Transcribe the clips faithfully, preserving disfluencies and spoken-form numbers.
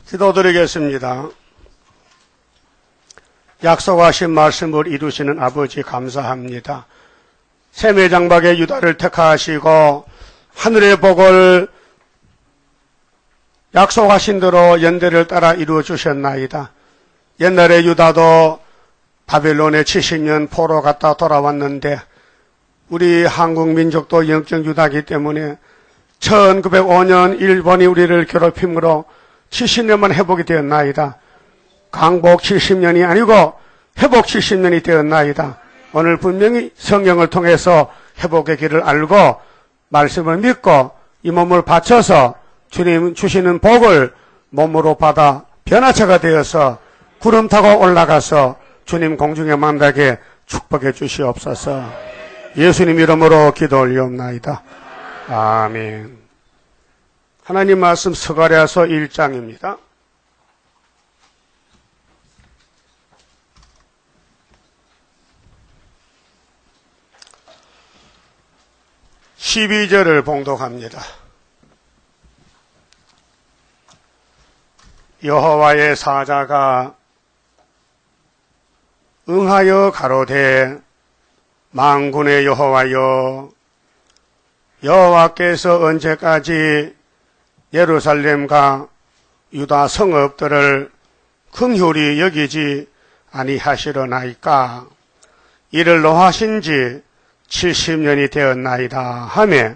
기도드리겠습니다. 약속하신 말씀을 이루시는 아버지 감사합니다. 세매장박의 유다를 택하시고 하늘의 복을 약속하신 대로 연대를 따라 이루어 주셨나이다. 옛날에 유다도 바벨론에 칠십 년 포로 갔다 돌아왔는데 우리 한국 민족도 영적 유다이기 때문에 천구백오 년 일본이 우리를 괴롭힘으로 칠십 년만 회복이 되었나이다. 강복 칠십 년이 아니고 회복 칠십 년이 되었나이다. 오늘 분명히 성경을 통해서 회복의 길을 알고 말씀을 믿고 이 몸을 바쳐서 주님 주시는 복을 몸으로 받아 변화체가 되어서 구름 타고 올라가서 주님 공중에 만나게 축복해 주시옵소서. 예수님 이름으로 기도 올리옵나이다. 아멘. 하나님 말씀 스가랴서 일 장입니다. 십이 절을 봉독합니다. 여호와의 사자가 응하여 가로되 만군의 여호와여, 여호와께서 언제까지 예루살렘과 유다 성읍들을 긍휼히 여기지 아니하시려나이까? 이를 노하신 지 칠십 년이 되었나이다 하며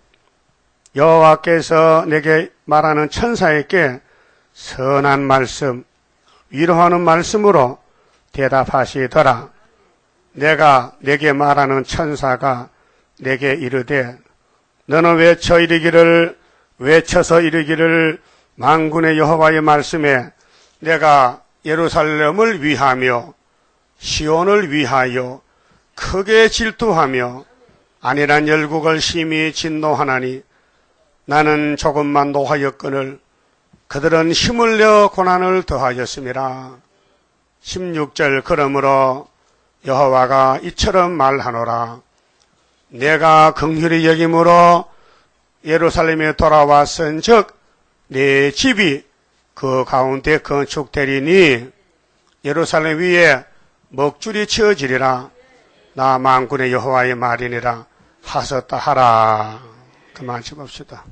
여호와께서 내게 말하는 천사에게 선한 말씀, 위로하는 말씀으로 대답하시더라. 내가 내게 말하는 천사가 내게 이르되 너는 외쳐 이르기를 외쳐서 이르기를 만군의 여호와의 말씀에 내가 예루살렘을 위하며 시온을 위하여 크게 질투하며 안일한 열국을 심히 진노하나니 나는 조금만 노하였거늘 그들은 힘을 내어 고난을 더하였음이라. 십육 절 그러므로 여호와가 이처럼 말하노라. 내가 긍휼히 여김으로 예루살렘에 돌아왔은즉 내 집이 그 가운데 건축되리니 예루살렘 위에 먹줄이 치어지리라. 나 만군의 여호와의 말이니라 하셨다 하라. 그만 짚읍시다.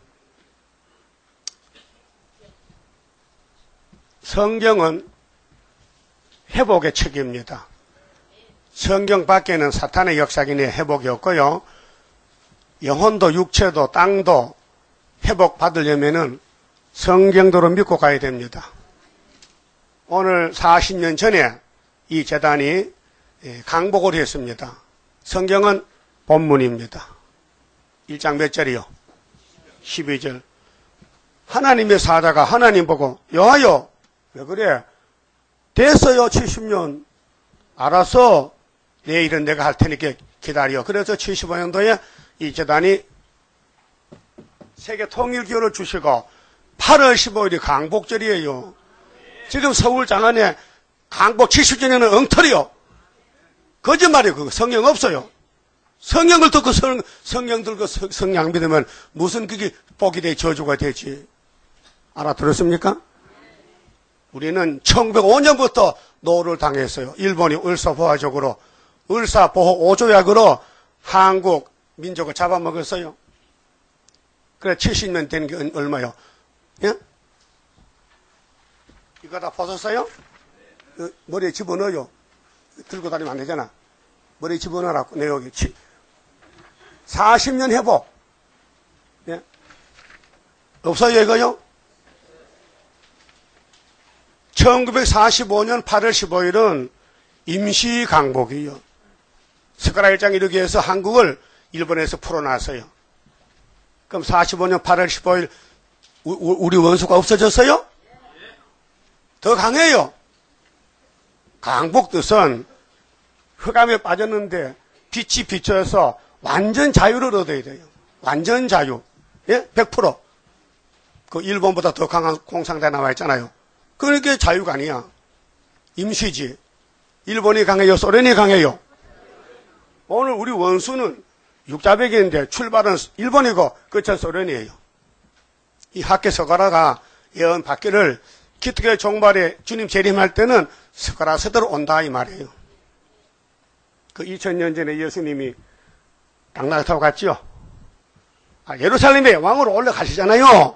성경은 회복의 책입니다. 성경 밖에는 사탄의 역사기니 회복이 없고요. 영혼도 육체도 땅도 회복받으려면은 성경도로 믿고 가야 됩니다. 오늘 사십 년 전에 이 재단이 강복을 했습니다. 성경은 본문입니다. 일 장 몇 절이요? 십이 절. 하나님의 사자가 하나님 보고 여하여 왜 그래? 됐어요. 칠십 년. 알아서 내일은 내가 할 테니까 기다려. 그래서 칠십오 년도에 이 재단이 세계 통일기호를 주시고 팔월 십오일이 강복절이에요. 지금 서울 장안에 강복 칠십 주년은 엉터리요. 거짓말이에요. 그거 성경 없어요. 성경을 듣고 성, 성경 들고 성령 믿으면 무슨 그게 복이 돼 저주가 되지. 알아들었습니까? 우리는 천구백오 년부터 노를 당했어요. 일본이 을사보호적으로 을사보호 오조약으로 한국 민족을 잡아먹었어요. 그래 칠십 년 된 게 얼마요? 예? 이거 다 벗었어요? 머리에 집어넣어요. 들고 다니면 안 되잖아. 머리에 집어넣으라고. 내 여기 사십 년 회복. 예? 없어요 이거요? 천구백사십오 년 팔월 십오일은 임시강복이에요. 스가랴 일 장 이르기 위해서 한국을 일본에서 풀어놨어요. 그럼 사십오 년 팔월 십오일 우리 원수가 없어졌어요? 더 강해요. 강복 뜻은 흑암에 빠졌는데 빛이 비춰서 완전 자유를 얻어야 돼요. 완전 자유. 예? 백 퍼센트. 그 일본보다 더 강한 공산당 나와 있잖아요. 그러니까 자유가 아니야. 임시지. 일본이 강해요? 소련이 강해요? 오늘 우리 원수는 육자백인데 출발은 일본이고 끝은 소련이에요. 이 학계 서가라가 예언 받기를 기특교회 종말에 주님 재림할 때는 스가랴서대로 온다 이 말이에요. 그 이천 년 전에 예수님이 당나귀 타고 갔죠. 아, 예루살렘에 왕으로 올라가시잖아요.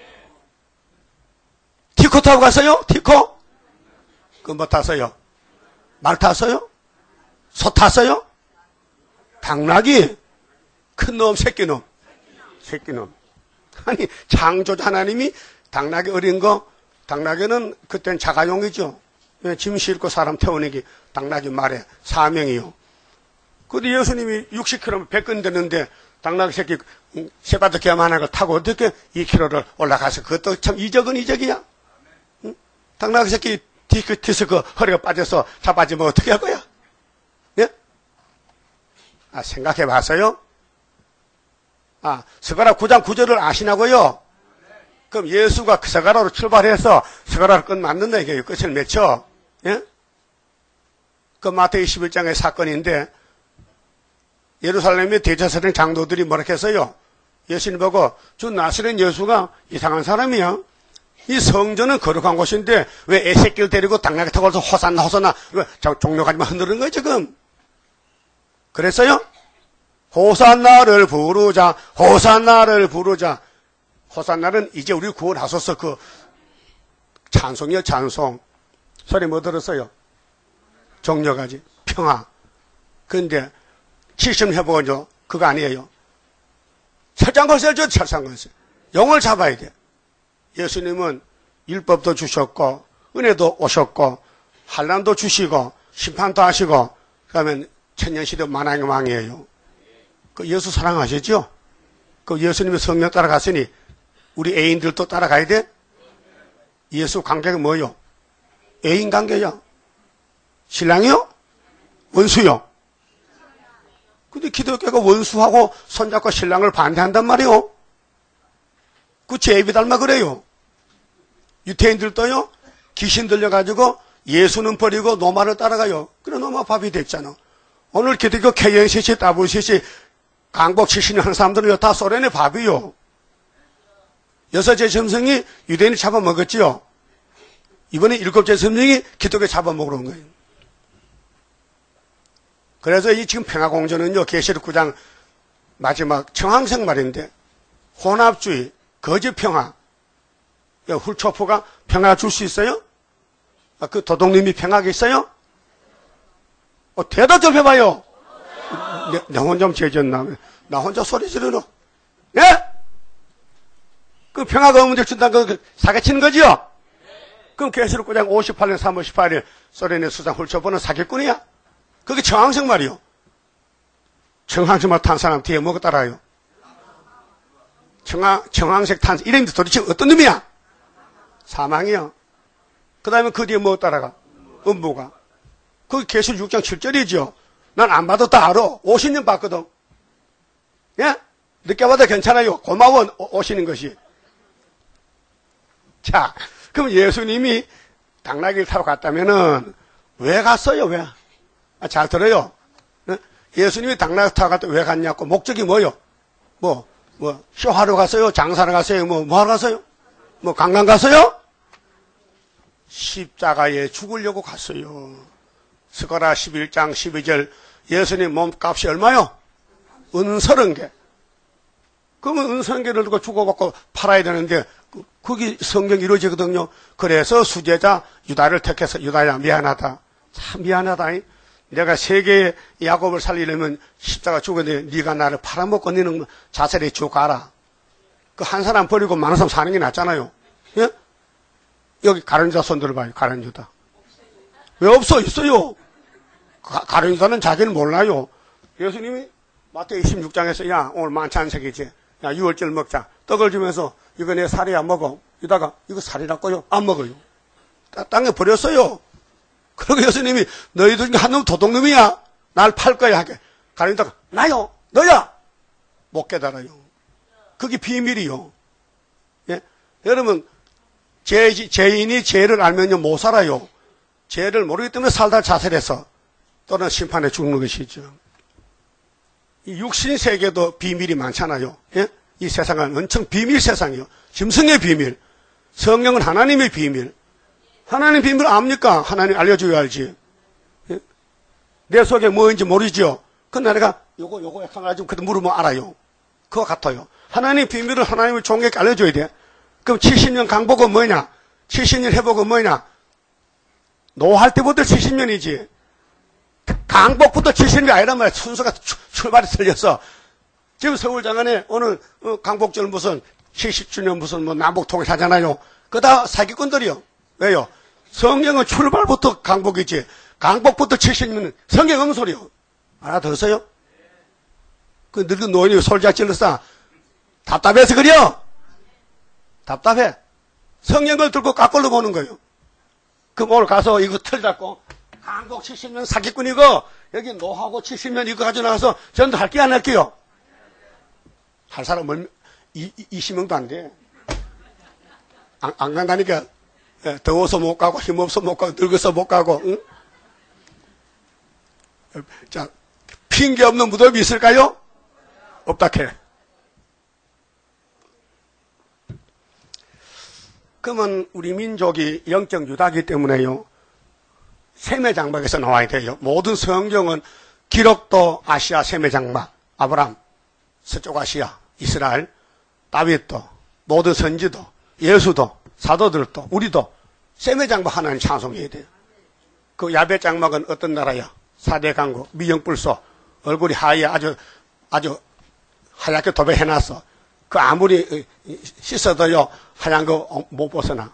티코 타고 갔어요? 티코? 그 뭐 탔어요? 말 탔어요? 소 탔어요? 당나귀? 큰 놈, 새끼 놈. 새끼 놈. 아니, 창조자 하나님이 당나귀 어린 거, 당나귀는 그땐 자가용이죠. 짐 싣고 사람 태우는 게 당나귀 말의 사명이요. 근데 예수님이 육십 킬로미터 백근 되는데 당나귀 새끼 세 바퀴만 하나 걸 타고 어떻게 이 킬로미터를 올라가서 그것도 참 이적은 이적이야. 응? 당나귀 새끼 디스크, 디스크 허리가 빠져서 자빠지면 어떻게 할 거야? 예? 아, 생각해 봤어요? 아, 스가랴 구 장 구 절을 아시나고요? 그럼 예수가 그 스가랴로 출발해서 스가랴를 끝 맞는다 이게 끝을 맺혀. 예? 그 마태복음 이십일 장의 사건인데 예루살렘의 대제사장 장로들이 뭐라 했어요? 예수님 보고 주 나사렛 예수가 이상한 사람이야. 이 성전은 거룩한 곳인데 왜 애새끼를 데리고 당나귀 타고 와서 호산나 호산나 종려가지만 흔드는 거야 지금. 그랬어요? 호산나를 부르자 호산나를 부르자. 호산나는 이제 우리 구원하소서 그 찬송이요 찬송. 소리 뭐 들었어요? 종려가지 평화. 근데 칠십 해보죠. 그거 아니에요. 철장걸쇠를 줘, 철장걸쇠. 영을 잡아야 돼. 예수님은 율법도 주셨고, 은혜도 오셨고, 환난도 주시고, 심판도 하시고, 그러면 천년시대 만왕의 왕이에요. 그 예수 사랑하시죠? 그 예수님의 성령 따라갔으니, 우리 애인들도 따라가야 돼? 예수 관계가 뭐요? 애인 관계야. 신랑이요? 원수요? 근데 기독교가 원수하고 손잡고 신랑을 반대한단 말이요. 그 제비 닮아 그래요. 유태인들도요, 귀신 들려가지고 예수는 버리고 노마를 따라가요. 그래, 노마 밥이 됐잖아. 오늘 기독교 케이엔씨씨, 더블유씨씨, 강복 칠십 년 하는 사람들은 다 소련의 밥이요. 여섯째 점성이 유대인을 잡아먹었지요. 이번에 일곱째 점성이 기독교 잡아먹으러 온 거예요. 그래서 이 지금 평화공전은요, 계시록 구 장 마지막 청황색 말인데, 혼합주의, 거짓평화. 훌초프가 평화 줄 수 있어요? 아, 그 도둑님이 평화겠어요? 어, 대답 좀 해봐요. 내, 내 혼자 죄졌나? 나 혼자 소리 지르노? 예? 그 평화가 없는데 준다는 거 사기치는 거지요? 그럼 계시록 구 장 오십팔 년 삼월 십팔 일 소련의 수장 훌초프는 사기꾼이야? 그게 청황색 말이요. 청황색 말 탄 사람 뒤에 뭐가 따라요? 청황, 청황색 탄, 이름이 도대체 어떤 놈이야? 사망이요. 그 다음에 그 뒤에 뭐 따라가? 음부가. 그게 계시록 육 장 칠 절이죠. 난 안 봐도 다 알아. 오십 년 봤거든. 예? 늦게 봐도 괜찮아요. 고마워, 오시는 것이. 자, 그럼 예수님이 당나귀를 타고 갔다면은, 왜 갔어요, 왜? 아, 잘 들어요. 예? 예수님이 당나귀 타고 갔다 왜 갔냐고. 목적이 뭐요? 뭐, 뭐, 쇼하러 갔어요? 장사하러 갔어요? 뭐, 뭐 하러 갔어요? 뭐, 관광 갔어요? 십자가에 죽으려고 갔어요. 스가랴 십일 장 십이 절, 예수님 몸값이 얼마요? 은 서른 개. 그러면 은 서른 개를 두고 주고받고 팔아야 되는데, 그, 그게 성경이 이루어지거든요. 그래서 수제자 유다를 택해서, 유다야, 미안하다. 참 미안하다. 내가 세계의 야곱을 살리려면 십자가 죽었는데 네가 나를 팔아먹고 너는 자살에 죽어가라. 그 한 사람 버리고 많은 사람 사는 게 낫잖아요. 예? 여기 가룟 유다 손 들어봐요. 가룟 유다. 왜 없어? 있어요. 가, 가룟 유다는 자기는 몰라요. 예수님이 마태복음 이십육 장에서 야 오늘 만찬식이지. 야 유월절 먹자. 떡을 주면서 이거 내 살이야 먹어. 유다가 이거 살이라고요? 안 먹어요. 땅에 버렸어요. 그리고 예수님이 너희들 중에 한 놈 도둑놈이야. 날 팔 거야 하게. 가룟 유다가 나요. 너야. 못 깨달아요. 그게 비밀이요. 예? 여러분 죄, 죄인이 죄를 알면요 못 살아요. 죄를 모르기 때문에 살다 자살해서 또는 심판에 죽는 것이죠. 이 육신 세계도 비밀이 많잖아요. 예? 이 세상은 엄청 비밀 세상이요. 짐승의 비밀. 성령은 하나님의 비밀. 하나님 비밀 압니까? 하나님 알려줘야 알지. 예? 내 속에 뭐인지 모르죠? 그러나 내가 요거 요거 약간 가지고 그때 물으면 알아요. 그거 같아요. 하나님 비밀을 하나님의 종에게 알려줘야 돼. 그럼 칠십 년 강복은 뭐냐? 칠십 년 회복은 뭐냐? 노할 때부터 칠십 년이지. 강복부터 칠십 년이 아니란 말이야. 순서가 출, 출발이 틀렸어. 지금 서울장안에 오늘 어, 강복절 무슨 칠십 주년 무슨 뭐 남북통일 하잖아요. 그거 다 사기꾼들이요. 왜요? 성경은 출발부터 강복이지. 강복부터 칠십 년 성경 없는 소리요. 알아들었어요? 그 늙은 노인이 솔자 찔렀어. 답답해서 그래요. 답답해. 성경을 들고 깎걸로 보는 거예요. 그럼 오늘 가서 이거 틀 잡고 강복 칠십 년 사기꾼이고 여기 노하고 칠십 년 이거 가지고 나가서 전도 할게 안 할게요? 할 사람은 이십 명도 안 돼. 안, 안 간다니까. 더워서 못 가고 힘없어 못 가고 늙어서 못 가고. 응? 자, 핑계 없는 무덤이 있을까요? 없다 캐. 그러면 우리 민족이 영적 유다이기 때문에요. 세매장막에서 나와야 돼요. 모든 성경은 기록도 아시아 세매장막, 아브람, 서쪽 아시아, 이스라엘, 다윗도, 모든 선지도, 예수도, 사도들도, 우리도 세매장막 하나님 찬송해야 돼요. 그 야베장막은 어떤 나라야? 사대 강국, 미영불소, 얼굴이 하얘 아주, 아주 하얗게 도배해놨어. 그 아무리 씻어도요, 하얀 거 못 벗어나.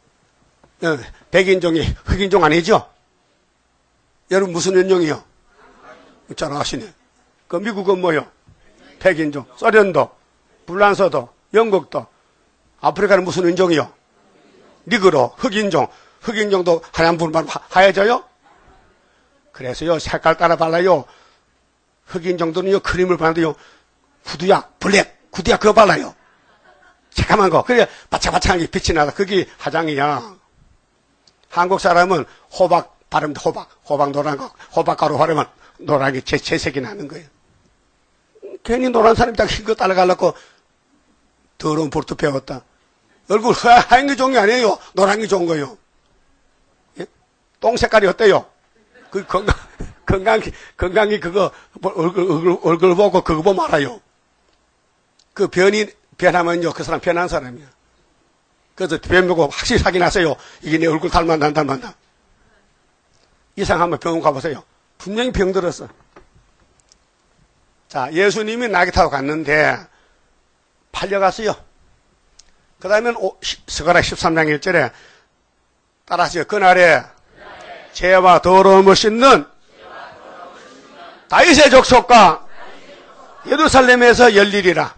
백인종이 흑인종 아니죠? 여러분 무슨 인종이요? 잘 아시네. 그 미국은 뭐요? 백인종. 소련도, 불란서도, 영국도. 아프리카는 무슨 인종이요? 니그로, 흑인종. 흑인종도 하얀 불만 하얘져요? 그래서요, 색깔 따라 발라요. 흑인종들은요, 크림을 바르는데요, 구두약, 블랙, 구두약 그거 발라요. 새까만 거. 그게 바짝바짝하게 빛이 나서 그게 화장이야. 한국 사람은 호박 바르면 호박, 호박 노란 거, 호박가루 바르면 노란게 제, 재색이 나는 거예요. 괜히 노란 사람이 딱 흰 거 따라가려고 더러운 볼트 배웠다. 얼굴 하얀 게 좋은 게 아니에요. 노란 게 좋은 거예요. 예? 똥 색깔이 어때요? 그 건강, 건강이, 건강이 그거, 얼굴, 얼굴, 얼굴 보고 그거 보면 알아요. 그 변이, 변하면요, 그 사람 변한 사람이야. 그래서 변 보고 확실히 확인하세요. 이게 내 얼굴 닮았나, 안 닮았나. 이상하면 병원 가보세요. 분명히 병들었어. 자, 예수님이 낙이 타고 갔는데, 팔려갔어요. 그 다음에 스가랴 십삼 장 일 절에 따라하세요. 그날에 죄와 더러움을 씻는 다윗의 족속과 예루살렘에서 열리리라.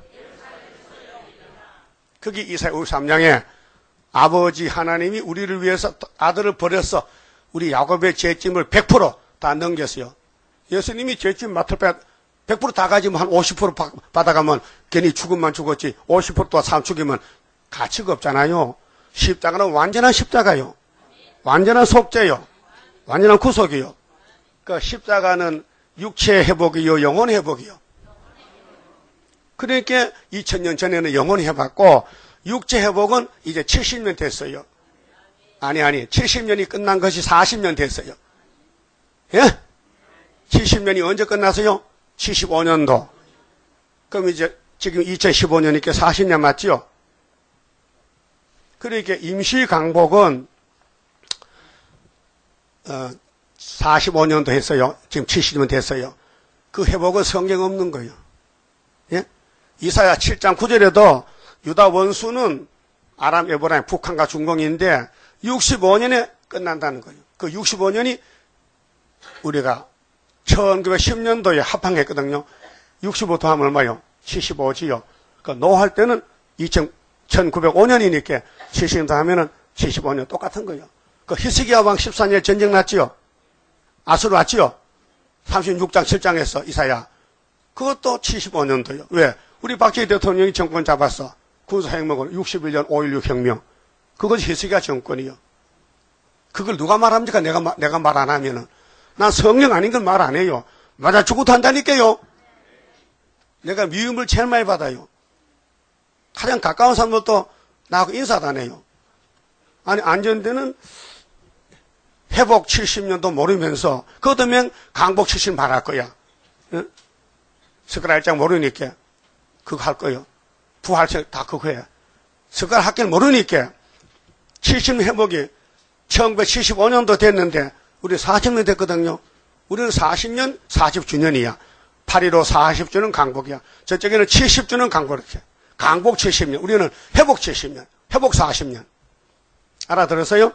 거기 이사야 오십삼 장에 아버지 하나님이 우리를 위해서 아들을 버려서 우리 야곱의 죄짐을 백 퍼센트 다 넘겼어요. 예수님이 죄짐 맡을 백 퍼센트 다 가지면 한 오십 퍼센트 받아가면 괜히 죽음만 죽었지 오십 퍼센트와 삶 죽이면 가치가 없잖아요. 십자가는 완전한 십자가요. 완전한 속죄요. 완전한 구속이요. 그 십자가는 육체 회복이요, 영혼 회복이요. 그러니까 이천 년 전에는 영혼 해봤고 육체 회복은 이제 칠십 년 됐어요. 아니 아니 칠십 년이 끝난 것이 사십 년 됐어요. 예? 칠십 년이 언제 끝났어요? 칠십오 년도. 그럼 이제 지금 이천십오 년이니까 사십 년 맞죠? 그러니까 임시 강복은 어, 사십오 년도 했어요. 지금 칠십 년 됐어요. 그 회복은 성경 없는 거예요. 예? 이사야 칠 장 구 절에도 유다 원수는 아람, 에브라임, 북한과 중동인데 육십오 년에 끝난다는 거예요. 그 육십오 년이 우리가 천구백십 년도에 합항했거든요. 육십오 더하면 얼마요? 칠십오지요. 그 노할 때는 천구백오 년이니까 칠십 더하면은 칠십오 년 똑같은 거예요. 그 히스기야 왕 십사 년에 전쟁 났지요. 아수르 왔지요. 삼십육 장 칠 장에서 이사야. 그것도 칠십오 년도요. 왜? 우리 박정희 대통령이 정권 잡았어. 군사혁명을 육십일 년 오일육 혁명. 그것이 히스기야 정권이요. 그걸 누가 말합니까? 내가, 내가 말 안 하면은. 난 성령 아닌 건 말 안 해요. 맞아 죽어도 한다니까요. 내가 미움을 제일 많이 받아요. 가장 가까운 사람들도 나하고 인사도 안 해요. 아니, 안전대는 회복 칠십 년도 모르면서 거두면 강복 칠십 년 바랄 거야. 응? 석가라 일장 모르니까 그거 할 거요. 부활책 다 그거 해. 석가라 학기를 모르니까 칠십 년 회복이 천구백칠십오 년도 됐는데 우리 사십 년 됐거든요. 우리는 사십 년 사십 주년이야. 팔일오 사십 주는 강복이야. 저쪽에는 칠십 주는 강복 이렇게. 강복 칠십 년. 우리는 회복 칠십 년. 회복 사십 년. 알아들었어요?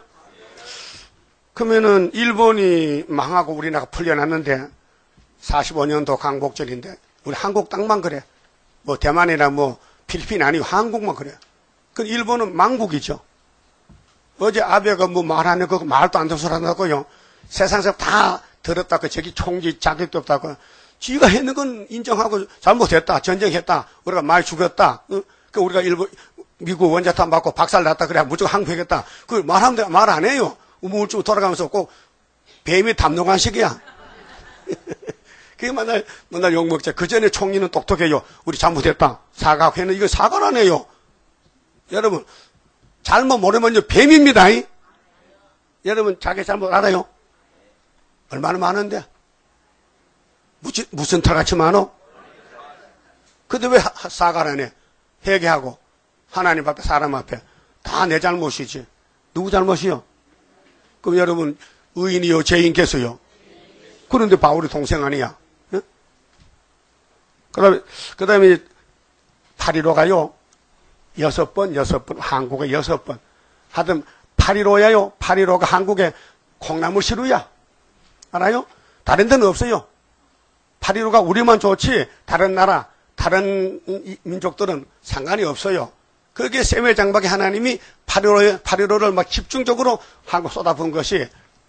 그러면은 일본이 망하고 우리나라가 풀려났는데 사십오 년도 강복절인데 우리 한국 땅만 그래. 뭐 대만이나 뭐 필리핀 아니고 한국만 그래. 그 일본은 망국이죠. 어제 아베가 뭐 말하는 거 말도 안 되는 소리 한다고요. 세상에서 다 들었다고 저기 총지 자격도 없다고. 지가 했는 건 인정하고 잘못했다. 전쟁했다. 우리가 많이 죽였다. 어? 그 우리가 일본 미국 원자탄 맞고 박살 났다. 그래 무조건 항복했다. 그걸 말하면 말 안 해요. 우물쭈 돌아가면서 꼭 뱀이 담론한 식이야. 그게 맨날 맨날 욕먹자. 그 전에 총리는 똑똑해요. 우리 잘못했다. 사과했는 이거 사과를 안 해요. 여러분 잘못 모르면 뱀입니다. 이? 여러분 자기 잘못 알아요? 얼마나 많은데? 무슨, 무슨 털같이 많어? 근데 왜 사과를 안 해? 회개하고 하나님 앞에 사람 앞에 다 내 잘못이지. 누구 잘못이요? 그럼 여러분 의인이요 죄인께서요? 그런데 바울이 동생 아니야? 응? 그 다음에 그 다음에 팔일오가요 여섯 번 여섯 번 한국에 여섯 번 하여튼 팔일오야요. 팔일오가 한국에 콩나물 시루야. 알아요? 다른 데는 없어요. 팔일오가 우리만 좋지 다른 나라 다른 민족들은 상관이 없어요. 그게 세계 장박의 하나님이 팔일오를 막 집중적으로 한국 쏟아부은 것이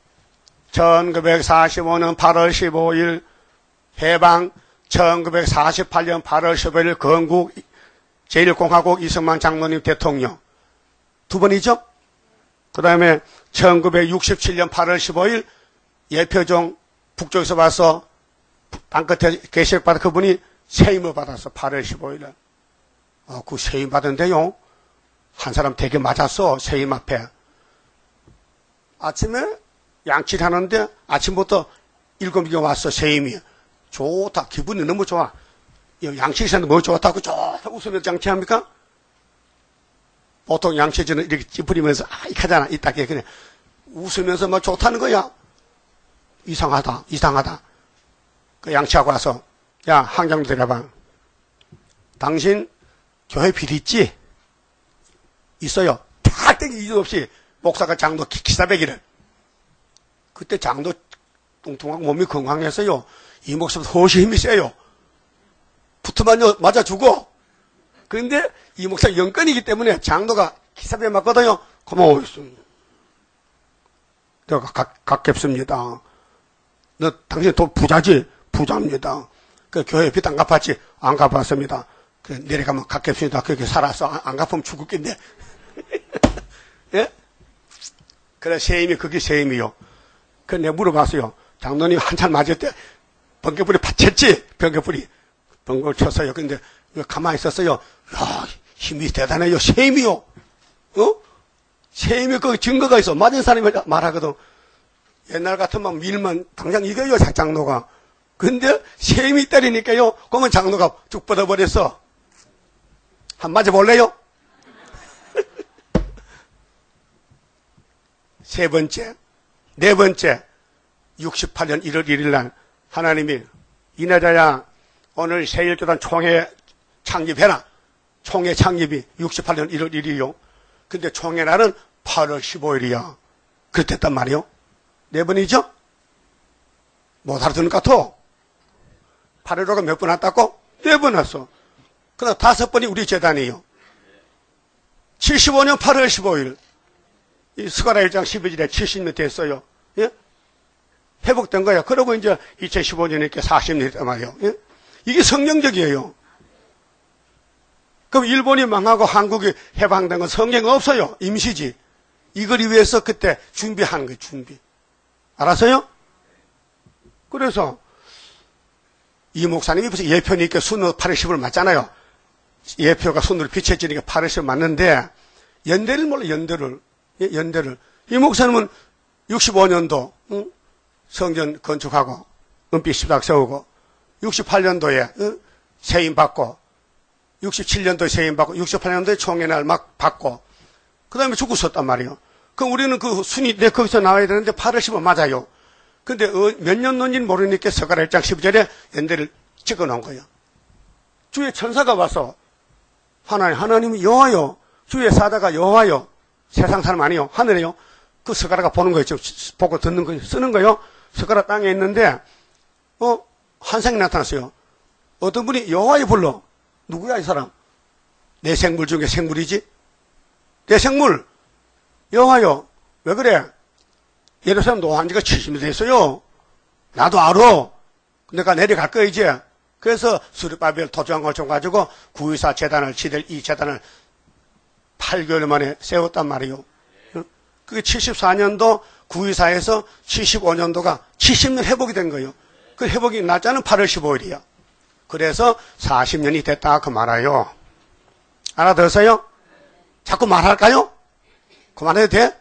천구백사십오 년 팔월 십오일 해방, 천구백사십팔 년 팔월 십오일 건국 제일 공화국 이승만 장로님 대통령 두 번이죠. 그 다음에 천구백육십칠 년 팔월 십오일 예표종 북쪽에서 와서 땅끝에 계시받은 그분이 세임을 받았어. 팔월 십오일에. 어, 그 세임 받은데요. 한 사람 되게 맞았어. 세임 앞에. 아침에 양치를 하는데 아침부터 일곱 명이 왔어. 세임이. 좋다. 기분이 너무 좋아. 양치기사는 뭐 좋다고 좋다 웃으면서 양치합니까? 보통 양치지는 이렇게 찌푸리면서 아, 이렇게 하잖아. 이따게 그냥 웃으면서 뭐 좋다는 거야. 이상하다. 이상하다. 그 양치하고 와서 야 항장도 데려봐. 당신 교회 비리 있지? 있어요. 탁 이유 없이 목사가 장로 기사배기를. 그때 장로 뚱뚱하고 몸이 건강해서요. 이 목사보다 훨씬 힘이 세요. 붙으면 맞아 죽어. 그런데 이 목사 영권이기 때문에 장로가 기사배 맞거든요. 고마워. 내가 각, 갚겠습니다. 너 당신 돈 부자지? 부자입니다. 그 교회 빚 안 갚았지? 안 갚았습니다. 그 내려가면 갚겠습니다. 그렇게 살았어. 안, 안 갚으면 죽었겠네. 예? 그래 세임이 그게 세임이요. 그 내가 물어봤어요. 장로님 한참 맞을 때 번개불이 받쳤지? 번개불이 번개를 쳤어요. 근데 가만히 있었어요. 야 힘이 대단해요. 세임이요. 어? 세임이 그 증거가 있어. 맞은 사람이 말하거든. 옛날 같으면 밀면 당장 이겨요. 장로가. 근데 세임이 때리니까요. 그러면 장로가 쭉 뻗어버렸어. 한 맞아볼래요? 세 번째, 네 번째, 육십팔 년 일월 일일 날 하나님이 이나자야 오늘 세일교단 총회 창립해라. 총회 창립이 육십팔 년 일월 일일이요. 근데 총회 날은 팔월 십오일이야. 그랬단 말이요. 네 번이죠? 못 알아듣는 것 같아. 팔월호가 몇 번 왔다고? 네 번 왔어. 그다음 다섯 번이 우리 재단이에요. 칠십오 년 팔월 십오일. 이 스가랴 일 장 십이 절에 칠십 년 됐어요. 예? 회복된 거야. 그러고 이제 이천십오 년에 이렇게 사십 년 됐단 말이에요. 예? 이게 성경적이에요. 그럼 일본이 망하고 한국이 해방된 건 성경 없어요. 임시지. 이걸 위해서 그때 준비하는 거예요. 준비. 알았어요? 그래서 이 목사님이 무슨 예표니까 순으로 팔월 십오일 맞잖아요. 예표가 순으로 비춰지니까 팔월 십오일 맞는데 연대를 몰라. 연대를. 예? 연대를. 이 목사님은 육십오 년도 응? 성전 건축하고 은빛 십작 세우고 육십팔 년도에 응? 세임 받고 육십칠 년도에 세임 받고 육십팔 년도에 총회날 막 받고 그 다음에 죽었었단 말이에요. 그럼 우리는 그 순위 내 거기서 나와야 되는데 팔월 십오 맞아요. 근데 어, 몇 년 논지는 모르니까 서가라 일 장 십이 절에 연대를 찍어 놓은 거예요. 주의 천사가 와서 하나님 하나님이 여호와요. 주의 사자가 여호와요. 세상 사람 아니요. 하늘에요. 그 서가라가 보는 거예요. 보고 듣는 거예요. 쓰는 거예요. 서가라 땅에 있는데 어 환상이 나타났어요. 어떤 분이 여호와의 불러. 누구야 이 사람? 내 생물 중에 생물이지? 내 생물 여호와요. 왜 그래? 예루살렘 노한 지가 칠십 년 됐어요. 나도 알아. 내가 내려갈 거야 이제. 그래서 수르바벨 토지왕을 좀 가지고 구이사 재단을 지들 이 재단을 팔 개월 만에 세웠단 말이에요. 그게 칠십사 년도 구이사에서 칠십오 년도가 칠십 년 회복이 된 거예요. 그 회복이 날짜는 팔월 십오일이야. 그래서 사십 년이 됐다 그 말아요. 알아들었어요? 자꾸 말할까요? 그만해도 돼?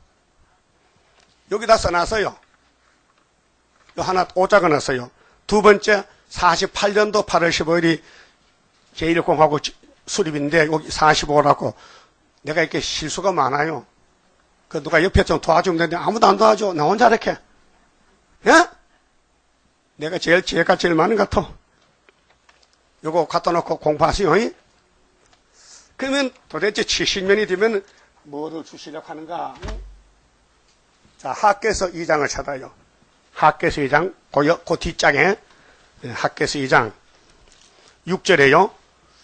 여기다 써놨어요. 요 하나 오자가 넣었어요. 두 번째 사십팔 년도 팔월 십오일이 제일 공화국 수립인데 여기 사십오라고 내가 이렇게 실수가 많아요. 그 누가 옆에 좀 도와주면 되는데 아무도 안 도와줘. 나 혼자 이렇게. 예? 내가 제일 지혜가 제일 많은 것 같아. 요거 갖다 놓고 공부하세요. 이? 그러면 도대체 칠십 년이 되면 뭐를 주시려고 하는가? 자, 학개서 이 장을 찾아요. 학개서 이 장, 그, 그 뒷장에 학개서 이 장 육 절에요.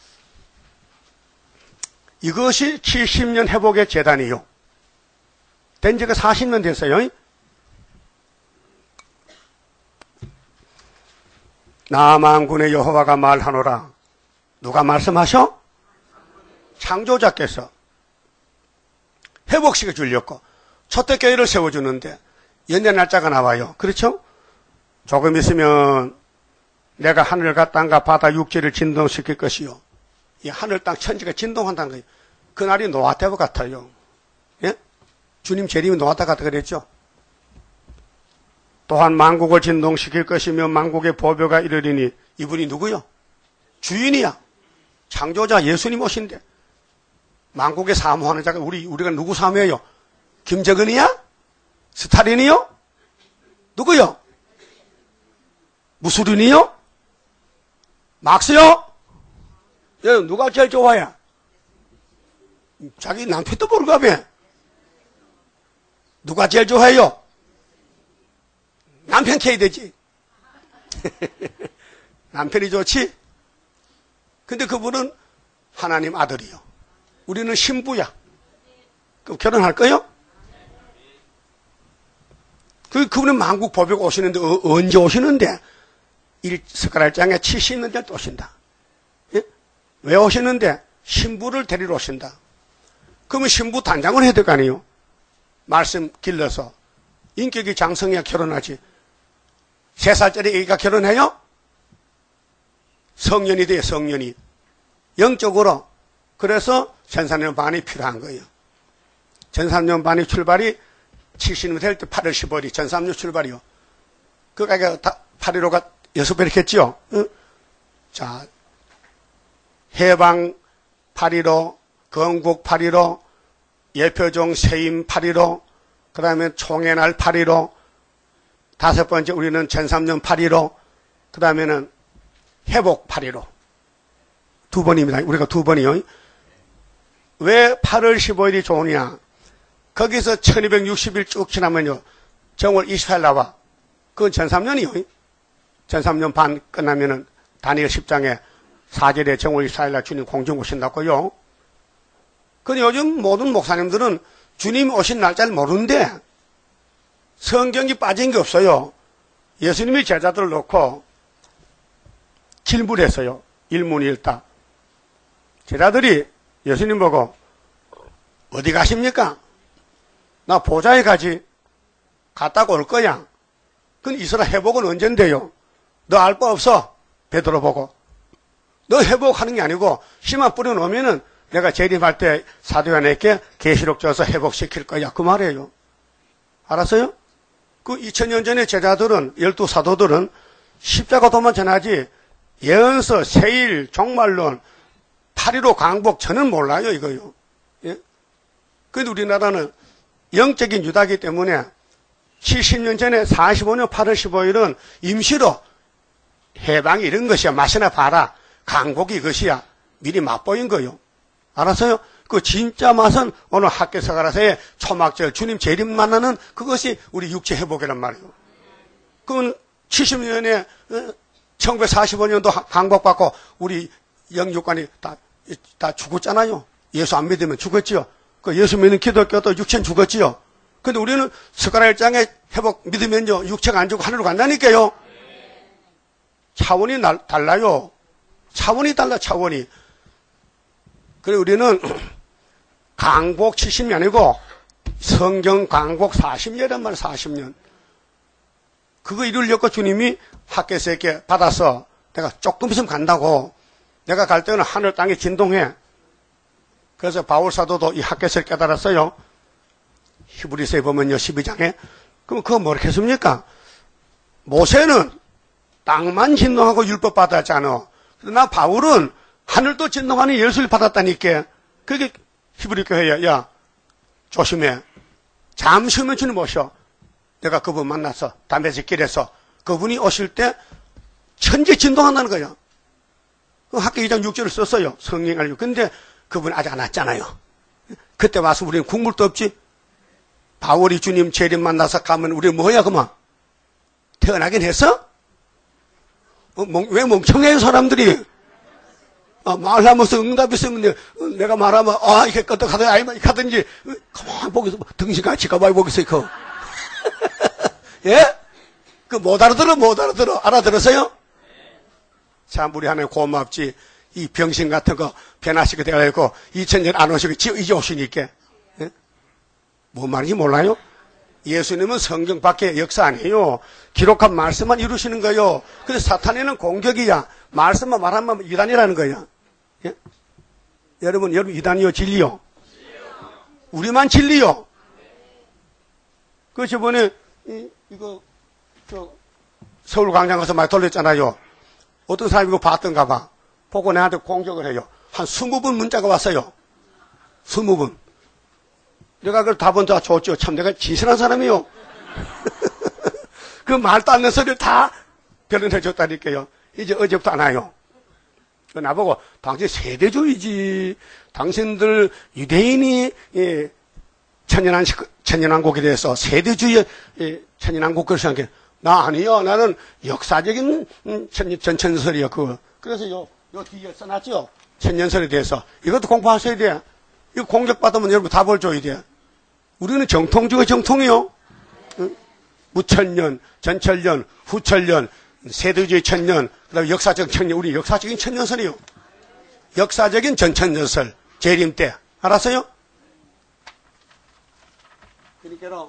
이것이 칠십 년 회복의 재단이요. 된 지가 사십 년 됐어요. 나만군의 여호와가 말하노라. 누가 말씀하셔? 창조자께서 회복시켜 주려고 초대교회를 세워주는데 연대 날짜가 나와요. 그렇죠? 조금 있으면 내가 하늘과 땅과 바다 육지를 진동시킬 것이요. 이 하늘 땅 천지가 진동한다는 거예요. 그날이 노아 때와 같아요. 예? 주님 재림이 노아 때 같다 그랬죠. 또한 만국을 진동시킬 것이며 만국의 보배가 이르리니 이분이 누구요? 주인이야. 창조자 예수님 오신데 만국의 사모하는 자가 우리 우리가 누구 사모해요? 김정은이야? 스탈린이요? 누구요? 무소린이요? 막스요? 예, 누가 제일 좋아해? 자기 남편도 모르가며. 누가 제일 좋아해요? 남편 캐야 되지. 남편이 좋지? 근데 그분은 하나님 아들이요. 우리는 신부야. 그럼 결혼할 거요? 그, 그분은 만국 보배가 오시는데, 어, 언제 오시는데? 일 스가랴 장에 칠십 년 전에 또 오신다. 예? 왜 오시는데? 신부를 데리러 오신다. 그러면 신부 단장을 해야 될 거 아니에요? 말씀 길러서. 인격이 장성해야 결혼하지. 세 살짜리 애기가 결혼해요? 성년이 돼요, 성년이. 영적으로. 그래서 전삼년 반이 필요한 거예요. 전삼년 반이 출발이 칠십 년 될 때 팔월 십오일이 전삼년 출발이요. 그러니까 팔일오가 여섯 배 이렇게 했죠? 응? 자, 해방 팔일오, 건국 팔일오, 예표종 세임 팔일오, 그 다음에 총회날 팔일오, 다섯 번째 우리는 전삼년 팔일오, 그 다음에는 회복 팔일오. 두 번입니다. 우리가 두 번이요. 왜 팔월 십오일이 좋으냐? 거기서 천이백육십 일 쭉 지나면요. 정월 이십팔일 나와. 그건 전삼년이요. 전삼년 반 끝나면은 다니엘 십 장에 사 절에 정월 이십사일 날 주님 공중 오신다고요. 근데 요즘 모든 목사님들은 주님 오신 날짜를 모르는데 성경이 빠진 게 없어요. 예수님이 제자들을 놓고 질문했어요. 일문일답. 제자들이 예수님 보고 어디 가십니까? 나 보좌에 가지. 갔다가 올 거야. 그럼 이스라엘 회복은 언젠데요? 너 알 바 없어. 베드로 보고. 너 회복하는 게 아니고 씨만 뿌려놓으면은 내가 재림할 때 사도 요한에게 계시록 줘서 회복시킬 거야. 그 말이에요. 알았어요? 그 이천 년 전에 제자들은, 열두 사도들은 십자가도만 전하지, 예언서, 세일, 종말론, 팔일오 강복, 저는 몰라요, 이거요. 예? 그런데 우리나라는 영적인 유다기 때문에 칠십 년 전에 사십오 년 팔월 십오일은 임시로 해방이 이런 것이야. 맛이나 봐라. 강복이 이것이야. 미리 맛보인 거요. 알았어요? 그 진짜 맛은 오늘 학교에서 가라서의 초막절 주님 재림 만나는 그것이 우리 육체 회복이란 말이에요. 그건 칠십 년에 천구백사십오 년도 강복받고 우리 영육관이 다, 다 죽었잖아요. 예수 안 믿으면 죽었지요. 그 예수 믿는 기독교도 육체는 죽었지요. 근데 우리는 스가랴 일 장에 회복 믿으면요 육체가 안 죽고 하늘로 간다니까요. 차원이 날, 달라요. 차원이 달라 차원이. 그래 우리는 강복 칠십 년이 아니고 성경 강복 사십 년이란 말이야. 사십 년. 그거 이루려고 주님이 학교에서 이렇게 받아서 내가 조금 있으면 간다고. 내가 갈 때는 하늘 땅에 진동해. 그래서 바울 사도도 이 학교에서 깨달았어요. 히브리서에 보면요 십이 장에. 그럼 그거 뭐렇게 했습니까? 모세는 땅만 진동하고 율법 받았잖아. 나 바울은 하늘도 진동하는 예수를 받았다니까. 그게 히브리 교회야. 야 조심해. 잠시 후면 주님 오셔. 내가 그분 만나서 담배집 길에서 그분이 오실 때 천지 진동한다는 거야. 그 학교 이 장 육 절을 썼어요. 성령 알고. 근데 그분 아직 안 왔잖아요. 그때 와서 우리는 국물도 없지. 바울이 주님 재림 만나서 가면 우리 뭐야 그만. 태어나긴 했어? 어, 멍, 왜 멍청해요 사람들이. 어, 말하면서 응답이 있으면 내가 말하면 아 이렇게 끄떡하든지 아니면 이렇게 하든지 가만 보겠어. 등신같이 가만히 보겠어요. 그. 예? 그 못 알아들어 못 알아들어. 알아들었어요? 참 우리 하나님 고맙지. 이 병신 같은 거 변화시켜 되어가지고 이천 년 안 오시고 이제 오시니까. 예? 뭔 말인지 몰라요? 예수님은 성경 밖에 역사 아니에요. 기록한 말씀만 이루시는 거예요. 그래서 사탄에는 공격이야. 말씀만 말하면 이단이라는 거야. 예? 여러분, 여러분 이단이요, 진리요? 우리만 진리요? 그 저번에 이, 이거 저 서울광장 가서 많이 돌렸잖아요. 어떤 사람이 이거 봤던가 봐. 보고 내한테 공격을 해요. 한 스무 분 문자가 왔어요. 스무 분. 내가 그걸 답은 다 줬죠. 참 내가 진실한 사람이요. 그 말도 안 되는 소리를 다 변론해 줬다니까요. 이제 어제부터 안 와요. 나보고 당신 세대주의지. 당신들 유대인이 예, 천연한 천연한국에 대해서 세대주의 예, 천연한국 그걸 생각해. 나 아니요. 나는 역사적인 음, 천, 전천설이요. 그거. 그래서 요, 요 뒤에 써놨죠. 천년설에 대해서. 이것도 공부하셔야 돼. 이거 공격받으면 여러분 답을 줘야 돼. 우리는 정통주의 정통이요. 응? 무천년, 전천년, 후천년, 세대주의 천년, 그 다음에 역사적 천년, 우리 역사적인 천년설이요. 역사적인 전천년설, 재림 때. 알았어요? 그러니까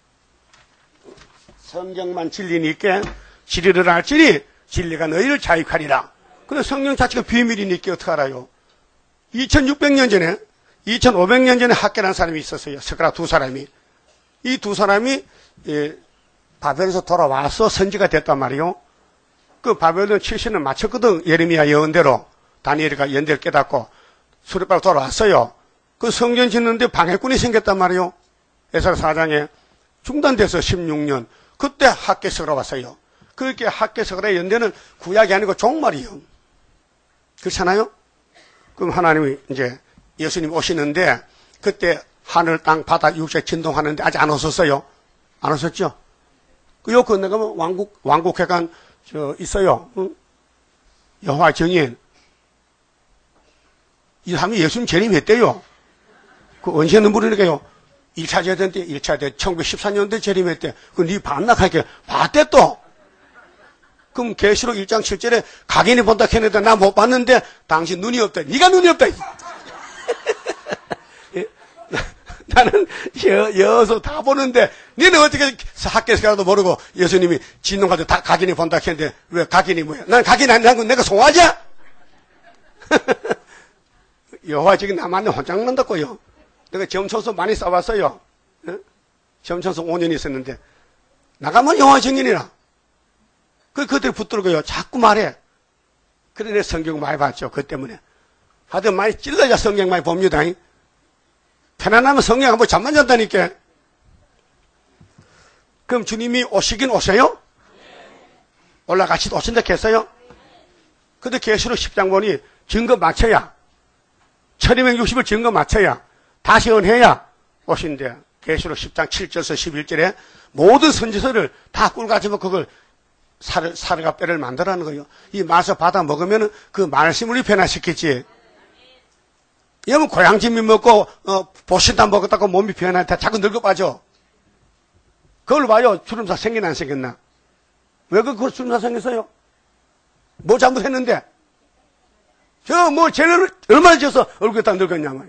성경만 진리니까 진리를 알지니 진리가 너희를 자유하리라. 근데 성경 자체가 비밀이니까 어떻게 알아요? 이천육백 년 전에 이천오백 년 전에 학계라는 사람이 있었어요. 스가랴 두 사람이. 이 두 사람이 예, 바벨에서 돌아와서 선지가 됐단 말이에요. 그 바벨은 칠십 년 마쳤거든. 예레미야 예언대로. 다니엘이가 연대를 깨닫고 수렵바로 돌아왔어요. 그 성전 짓는데 방해꾼이 생겼단 말이에요. 에스라 사 장에 중단돼서 십육 년. 그때 학계서가 왔어요. 그렇게 학계서가 연대는 구약이 아니고 종말이에요. 그렇잖아요? 그럼 하나님이 이제 예수님 오시는데 그때 하늘 땅 바다 육체 진동하는데 아직 안 오셨어요. 안 오셨죠? 그 요 건너가면 왕국 왕국회관 저 있어요. 응? 여호와 증인. 이 사람이 예수님 재림했대요. 그 언제 눈물이니까요. 일 차 대전 때, 일 차 대전 천구백십사 년도에 재림했대. 그 니 반납할게. 봤대 또. 그럼 계시록 일 장 칠 절에 각인이 본다 했는데 나 못 봤는데 당신 눈이 없다. 니가 눈이 없다. 나는 여, 여서 다 보는데 니는 어떻게 학교에서 가도 모르고 예수님이 진동가도 다 각인이 본다 했는데 왜 각인이 뭐야? 난 각인이 아니라는 건 내가 송아지야? 여호와 지금 나만테 혼장 난다고요. 내가 점천소 많이 써봤어요. 점천소 오 년 있었는데 나가면 영화 증인이라. 그, 그들이 붙들고요. 자꾸 말해. 그래, 내 성경 많이 봤죠. 그 때문에. 하여튼 많이 찔러야 성경 많이 봅니다. 편안하면 성경 한번 잠만 잔다니까. 그럼 주님이 오시긴 오세요? 올라가시도 오신다 했어요? 근데 계시록 십 장 보니 증거 맞춰야, 천이백육십을 증거 맞춰야, 다시 은혜야 오신대. 계시록 십 장 칠 절에서 십일 절에 모든 선지서를 다 꿀가지고 그걸 살, 살과 뼈를 만들어라는 거예요. 이 마서 받아 먹으면 그 말씀을 변화시키지. 여러분 고향짐이 먹고 어, 보신다 먹었다고 몸이 변할 때 자꾸 늙어 빠져. 그걸 봐요. 주름살 생기나 안 생겼나? 왜 그 주름살 생겼어요? 뭐 잘못했는데? 저 뭐 죄를 얼마나 지어서 얼굴이 다 늙었냐고요.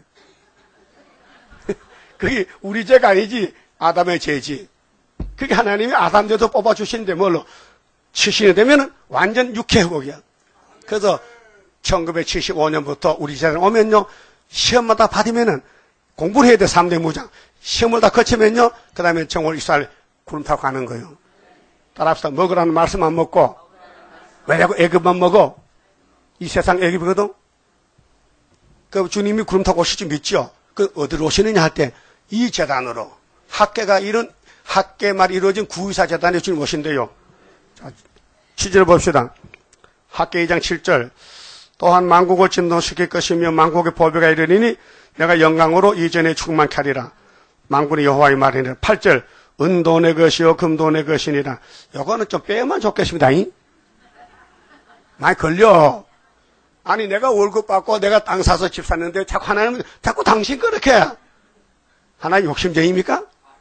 그게 우리 죄가 아니지 아담의 죄지. 그게 하나님이 아담 죄도 뽑아주시는데 뭘로? 칠십 년 되면 완전 육회회복이야. 그래서 천구백칠십오 년부터 우리 세상 오면요, 시험마다 받으면은 공부를 해야 돼. 삼 대 무장. 시험을 다 거치면요, 그 다음에 정월 이스라엘 구름 타고 가는 거예요. 따라합시다. 먹으라는 말씀 안 먹고, 왜냐고 애급만 먹어? 이 세상 애급이거든? 그 주님이 구름 타고 오실 줄 믿죠? 그 어디로 오시느냐 할 때, 이 재단으로, 학계가 이룬, 학계 말이 이루어진 구의사 재단에 주님 오신대요. 자, 칠 절 봅시다. 학계 이 장 칠 절. 또한 만국을 진동시킬 것이며 만국의 보배가 이르리니 내가 영광으로 이전에 충만케 하리라. 만군의 여호와의 말이니라. 팔 절. 은도 내 것이요 금도 내 것이니라. 요거는 좀 빼면 좋겠습니다. 잉? 많이 걸려. 아니 내가 월급 받고 내가 땅 사서 집 샀는데 자꾸 하나님 자꾸 당신 그렇게 해. 하나님 욕심쟁입니까?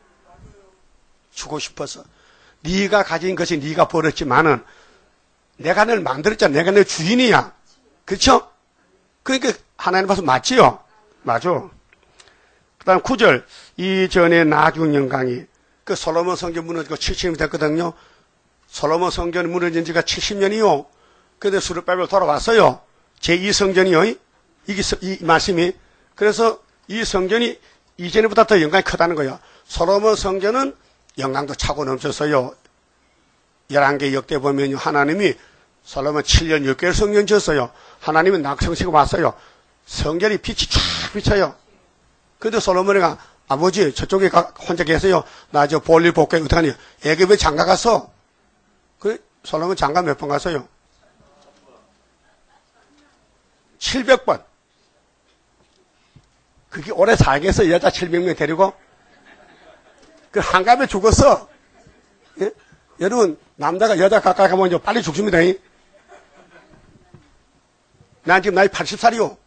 주고 싶어서. 네가 가진 것이 네가 벌었지만은 내가 널 만들었잖아. 내가 내 주인이야. 그렇죠? 그러니까 하나님 봐서 맞지요? 맞아. 그 다음 구 절. 이전에 나중 영광이 그 솔로몬 성전 무너지고 칠십 년이 됐거든요. 솔로몬 성전이 무너진 지가 칠십 년이요. 근데 수르바벨 돌아왔어요. 제이 성전이요. 이게 이 말씀이. 그래서 이 성전이 이전보다 더 영광이 크다는 거예요. 솔로몬 성전은 영광도 차고 넘쳤어요. 열한 개 역대 보면요. 하나님이 솔로몬 칠 년 육 개월 성전 지었어요. 하나님은 낙성시고 왔어요. 성전이 빛이 쫙 비쳐요. 근데 솔로몬이가 아버지 저쪽에 가, 혼자 계세요. 나 저 볼일 볼게 어떡하니? 애굽에 장가 갔어. 그 솔로몬 장가 몇 번 갔어요? 칠백 번. 그게 오래 살겠어. 여자 칠백 명 데리고. 그 한갑에 죽었어. 예? 여러분 남자가 여자 가까이 가면 이제 빨리 죽습니다. 난 지금 나이 팔십 살이요.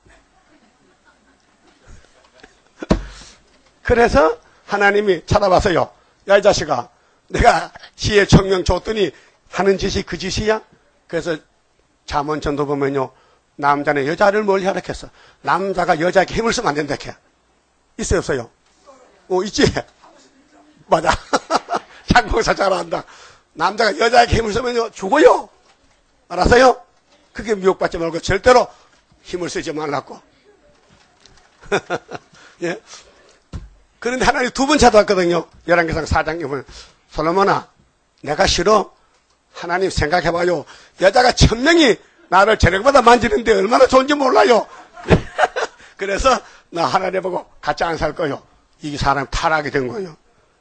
그래서 하나님이 찾아와서요. 야, 이 자식아, 내가 지혜 청명 줬더니 하는 짓이 그 짓이야? 그래서 잠언전도 보면요. 남자는 여자를 멀리 하라 했어. 남자가 여자에게 힘을 쓰면 안 된다 해. 있어요, 없어요? 어, 있지? 맞아. 장봉사 잘한다. 남자가 여자에게 힘을 쓰면요. 죽어요. 알았어요? 그게 미혹받지 말고 절대로 힘을 쓰지 말라고. 예. 그런데 하나님 두 번 찾아왔거든요. 열왕기상 사 장에 보면 솔로몬아 내가 싫어? 하나님 생각해봐요. 여자가 천명이 나를 저녁마다 만지는데 얼마나 좋은지 몰라요. 그래서 나 하나님 보고 같이 안 살 거요. 이 사람 타락이 된 거예요.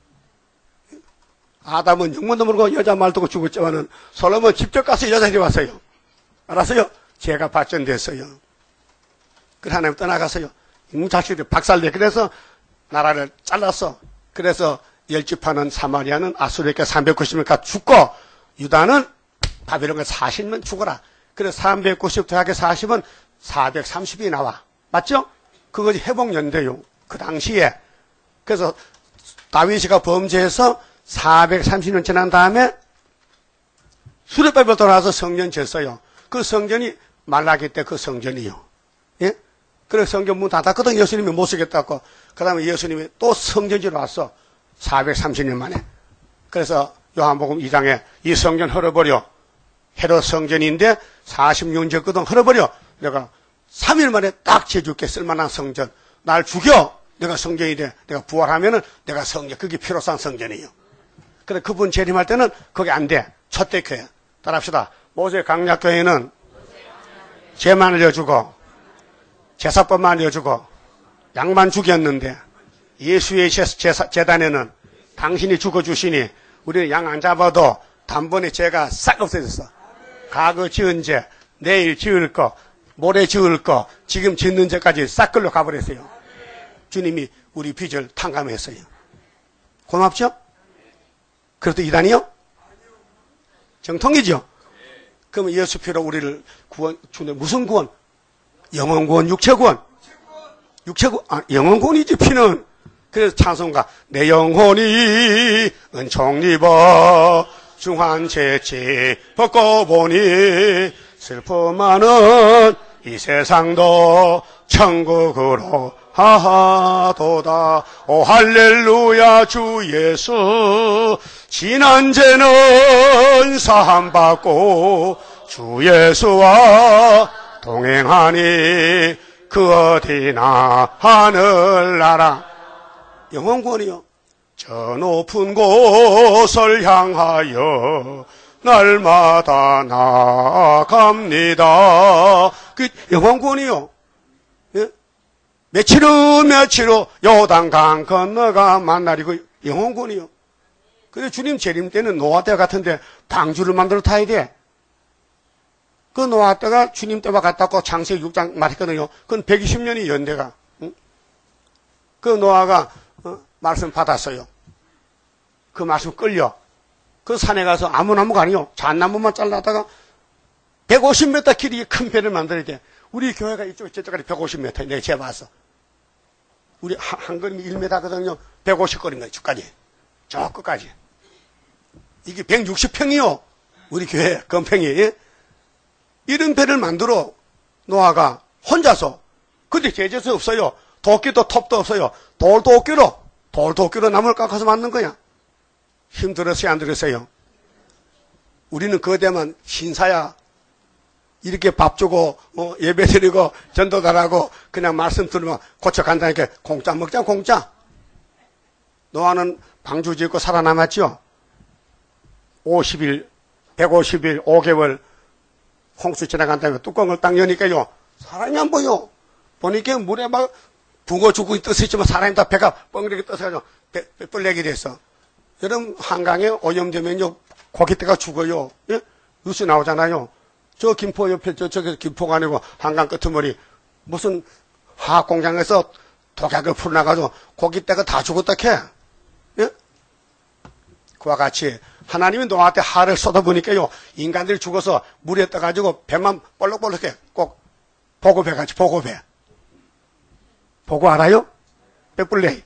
아담은 영문도 모르고 여자 말 듣고 죽었지만은 솔로몬 직접 가서 여자 데려왔어요. 알았어요? 죄가 발전됐어요. 그 하나님 떠나갔어요. 이 자식들이 박살내. 그래서 나라를 잘랐어. 그래서 열집하는 사마리아는 아수르에게 삼백구십 명 죽고 유다는 바벨론에 사십 명 죽어라. 그래서 삼백구십 더하기 사십은 사백삼십이 나와. 맞죠? 그것이 회복연대요. 그 당시에. 그래서 다윗이가 범죄해서 사백삼십 년 지난 다음에 수르바벨 돌아와서 성전 지었어요. 그 성전이 말라기 때 그 성전이요. 예? 그래서 성전 문 닫았거든. 예수님이 못 쓰겠다고. 그 다음에 예수님이 또 성전지로 왔어. 사백삼십 년 만에. 그래서 요한복음 이 장에 이 성전 헐어버려. 헤롯 성전인데 사십육 년 졌거든. 헐어버려. 내가 삼 일 만에 딱 재줄게. 쓸만한 성전. 날 죽여. 내가 성전이 돼. 내가 부활하면은 내가 성전. 그게 필요한 성전이에요. 근데 그분 재림할 때는 그게 안 돼. 첫대 교회. 따라합시다. 모세 강약교회는 죄만 알려주고 제사법만 알려주고 양만 죽였는데 예수의 제사, 재단에는 당신이 죽어주시니 우리는 양 안 잡아도 단번에 죄가 싹 없어졌어. 과거 지은 죄, 내일 지을 거, 모레 지을 거, 지금 짓는 죄까지 싹 끌려 가버렸어요. 주님이 우리 빚을 탕감했어요. 고맙죠? 그래도 이단이요? 정통이죠? 그러면 예수 피로 우리를 구원, 주는 무슨 구원? 영원 구원, 육체 구원. 육체 구원, 아, 영원 구원이지, 피는. 그래서 찬송가, 내 영혼이 은총 입어 중한 채찍 벗고 보니 슬픔 많은 이 세상도 천국으로 하하도다. 오 할렐루야 주 예수 지난 죄는 사함받고 주 예수와 동행하니 그 어디나 하늘나라. 영원구원이요. 저 높은 곳을 향하여 날마다 나아갑니다. 그 영원구원이요. 예? 며칠 후 며칠 후 요단강 건너가 만나리. 그 영원구원이요. 근데 주님 재림 때는 노아 때 같은데 방주를 만들어 타야 돼. 그 노아 때가 주님 때와 같다고 창세기 육 장 말했거든요. 그건 백이십 년이 연대가. 응? 그 노아가 어? 말씀 받았어요. 그 말씀 끌려. 그 산에 가서 아무 나무가 아니요. 잣나무만 잘라다가 백오십 미터 길이 큰 배를 만들어야 돼. 우리 교회가 이쪽, 저쪽까지 백오십 미터. 내가 재봤어. 우리 한, 한 걸음이 일 미터거든요. 백오십 걸음이야, 이쪽까지. 저 끝까지. 이게 백육십 평이요. 우리 교회, 건평이. 예? 이런 배를 만들어 노아가 혼자서. 근데 제재서 없어요. 도끼도 톱도 없어요. 돌도끼로, 돌도끼로 나무를 깎아서 만든 거야. 힘들었어요, 안 들었어요? 우리는 그대만 신사야. 이렇게 밥 주고, 어, 예배 드리고, 전도 달하고, 그냥 말씀 들으면 고쳐 간다니까 공짜 먹자, 공짜. 노아는 방주 짓고 살아남았죠? 오십 일, 백오십 일, 오 개월, 홍수 지나간 다음에 뚜껑을 딱 여니까요, 사람이 안 보여. 보니까 물에 막 붕어 죽고 떠있지만 사람이 다 배가 뻥이렇게 떠서가지고 뻘레기 됐어. 여러분, 한강에 오염되면요, 고깃대가 죽어요. 예? 뉴스 나오잖아요. 저 김포 옆에, 저, 저기 김포가 아니고 한강 끄트머리, 무슨 화학공장에서 독약을 풀어놔가지고 고깃대가 다 죽었다 캐. 예? 그와 같이 하나님이 노아한테 화를 쏟아보니까요, 인간들이 죽어서 물에 떠가지고 배만 볼록볼록해. 꼭 보고배같이, 보고배. 보고 알아요? 백불레이.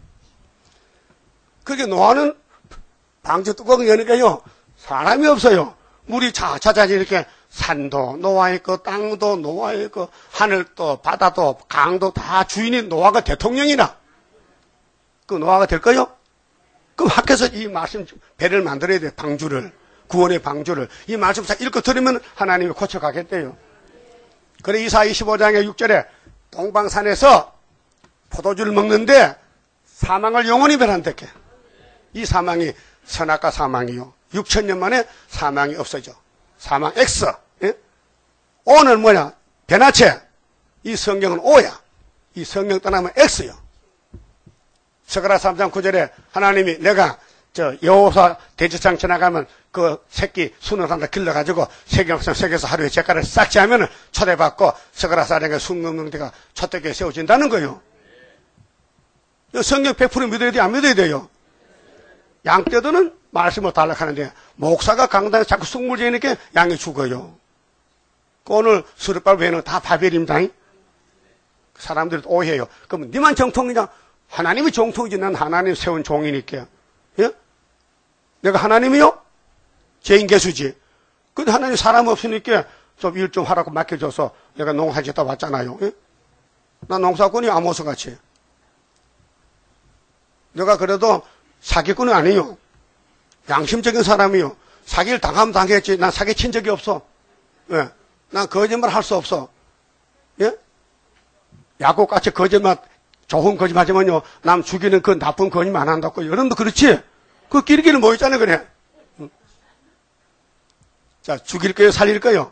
그게 노아는 방주 뚜껑을 여니까요, 사람이 없어요. 물이 자자자자 이렇게 산도 노아의 거, 땅도 노아의 거, 하늘도, 바다도, 강도 다 주인이 노아가 대통령이나. 그 노아가 될까요? 그럼 학교에서 이 말씀, 배를 만들어야 돼, 방주를. 구원의 방주를. 이 말씀 다 읽고 들으면 하나님이 고쳐가겠대요. 그래, 이사야 이십오 장의 육 절에 동방산에서 포도주를 먹는데 사망을 영원히 변한댔게. 이 사망이 선악과 사망이요. 육천 년 만에 사망이 없어져. 사망 X. 예? O는 뭐냐? 변화체. 이 성경은 O야. 이 성경 떠나면 X요. 스가랴 삼 장 구 절에 하나님이 내가 저 여호사 대제사장 지나가면 그 새끼 수는 사람 길러가지고 세계역상 세계에서 하루에 죗가를 싹지하면 초대받고 스가랴 사령의 순금명대가 초대교에 세워진다는 거예요. 성경 백 퍼센트 믿어야 돼요? 안 믿어야 돼요? 양떼들은 말씀을 달락하는데 목사가 강단에 자꾸 쑥물 지니까 양이 죽어요. 오늘 수르발 외에는 다 바벨입니다. 사람들이 오해해요. 그러면 니만 정통이냐? 하나님이 정통이지. 난 하나님 세운 종이니까. 예? 내가 하나님이요? 죄인 개수지. 근데 하나님 사람 없으니까 좀 일 좀 하라고 맡겨줘서 내가 농사짓다 왔잖아요. 예? 나 농사꾼이 아모스 같이. 내가 그래도 사기꾼은 아니에요. 양심적인 사람이요. 사기를 당하면 당했지. 난 사기 친 적이 없어. 예. 난 거짓말 할 수 없어. 예? 야곱같이 거짓말, 좋은 거짓말 하지만요, 남 죽이는 그 나쁜 거짓말 안 한다고. 여러분도 그렇지? 그 끼리끼리 모였잖아요, 그래. 자, 죽일 거요, 살릴 거요?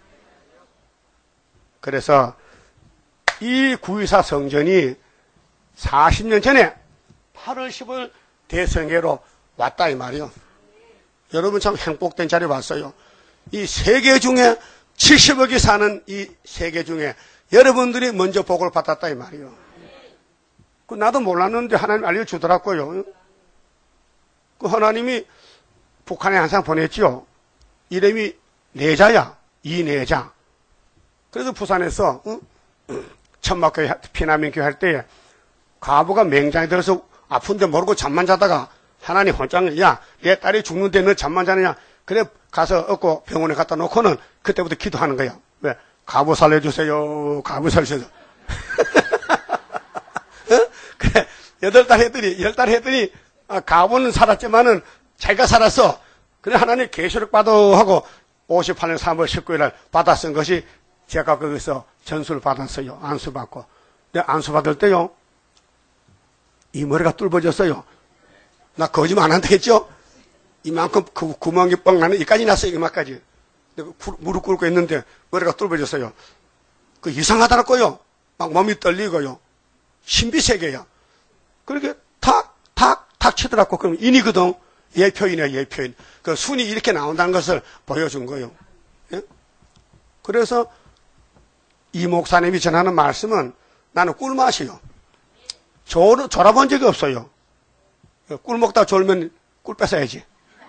그래서 이 구이사 성전이 사십 년 전에 팔월 십오일 대성회로 왔다 이 말이요. 여러분 참 행복된 자리에 왔어요. 이 세계 중에 칠십억이 사는 이 세계 중에 여러분들이 먼저 복을 받았다 이 말이요. 그 나도 몰랐는데 하나님 알려주더라고요. 그 하나님이 북한에 항상 보냈지요. 이름이 내자야, 이내자. 그래서 부산에서 응? 천막교회 피난민교회 할 때 과부가 맹장에 들어서 아픈데 모르고 잠만 자다가 하나님 혼장을 야, 내 딸이 죽는데 너 잠만 자느냐? 그래 가서 얻고 병원에 갖다 놓고는 그때부터 기도하는 거야. 왜? 과부 살려주세요. 과부 살려주세요. 어? 그래 여덟 달 했더니 열 달 했더니 아, 과부는 살았지만은 자기가 살았어. 그래 하나님 계시록 받아 하고 오십팔 년 삼월 십구일 날 받아 쓴 것이 제가 거기서 전수를 받았어요. 안수 받고. 근데 안수 받을 때요. 이 머리가 뚫어졌어요. 나 거짓말 안 한다 했죠? 이만큼 그 구멍이 뻥 나는 이까지 났어요. 이만까지. 내가 무릎 꿇고 있는데 머리가 뚫어졌어요. 그 이상하더라고요. 막 몸이 떨리고요. 신비세계야. 그렇게 탁, 탁, 탁 치더라고. 그럼 인이거든. 예표인이야, 예표인. 그 순이 이렇게 나온다는 것을 보여준 거예요. 예? 그래서 이 목사님이 전하는 말씀은 나는 꿀맛이요. 졸, 졸아본 적이 없어요. 꿀 먹다 졸면 꿀 뺏어야지.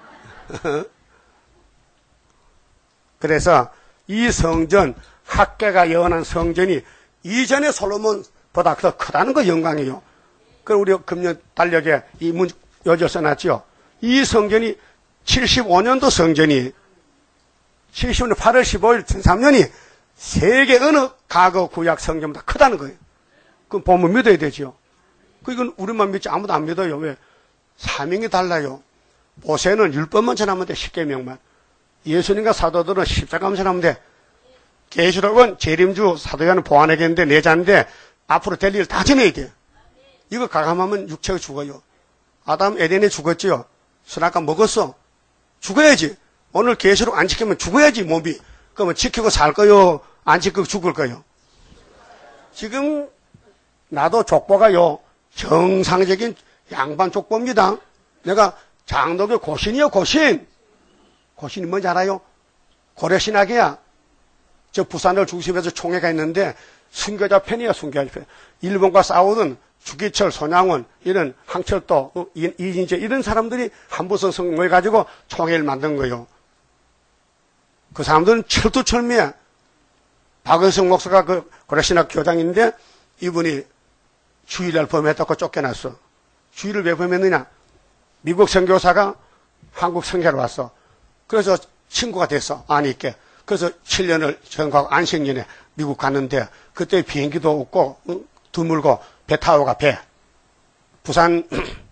그래서 이 성전, 학계가 예언한 성전이 이전의 솔로몬보다 더 크다는 거 영광이에요. 그럼 우리 금년 달력에 이 문 요절 써놨죠. 이 성전이 칠십오 년도 성전이 칠십오 년 팔월 십오일 천삼 년이 세계 어느 과거 구약 성전보다 크다는 거예요. 그럼 보면 믿어야 되죠. 그건 우리만 믿지 아무도 안 믿어요. 왜? 사명이 달라요. 모세는 율법만 전하면 돼. 십계명만. 예수님과 사도들은 십자가만 전하면 돼. 계시록은 재림주 사도요한은 보완하겠는데 내자인데 앞으로 될 일 다 전해야 돼. 이거 가감하면 육체가 죽어요. 아담 에덴에 죽었지요. 선악과 먹었어. 죽어야지. 오늘 계시록 안 지키면 죽어야지 몸이. 그러면 지키고 살 거요? 안 지키고 죽을 거요? 지금 나도 족보가요. 정상적인 양반 족보입니다. 내가 장독의 고신이요, 고신. 고신이 뭔지 알아요? 고려신학이야. 저 부산을 중심에서 총회가 있는데 순교자 편이야, 순교자 편. 일본과 싸우던 주기철, 손양원, 이런 항철도, 이인재 이런 사람들이 한부선 성모해가지고 총회를 만든 거예요. 그 사람들은 철두철미야. 박은성 목사가 그 고려신학 교장인데 이분이 주의를 범했다고 쫓겨났어. 주의를 왜 범했느냐? 미국 선교사가 한국 선교로 왔어. 그래서 친구가 됐어. 아니 있게. 그래서 칠 년을 전과하고 안식년에 미국 갔는데 그때 비행기도 없고 드물고 배 타고 가 배. 부산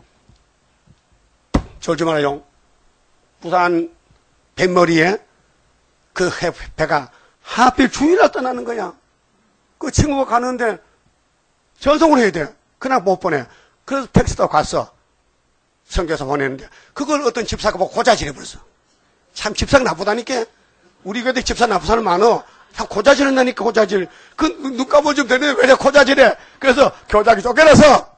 졸지 말아요. 부산 뱃머리에 그 배가 하필 주일날 떠나는 거야. 그 친구가 가는데 전송을 해야 돼. 그냥 못 보내. 그래서 택시 타고 갔어. 선교사 보내는데 그걸 어떤 집사가 보고 고자질해버렸어. 참 집사가 나쁘다니까. 우리 교대 집사 나쁜 사람 많어. 참 고자질한다니까. 고자질. 그 눈 감아주면 되는데 왜 고자질해. 그래서 교장이 쫓겨나서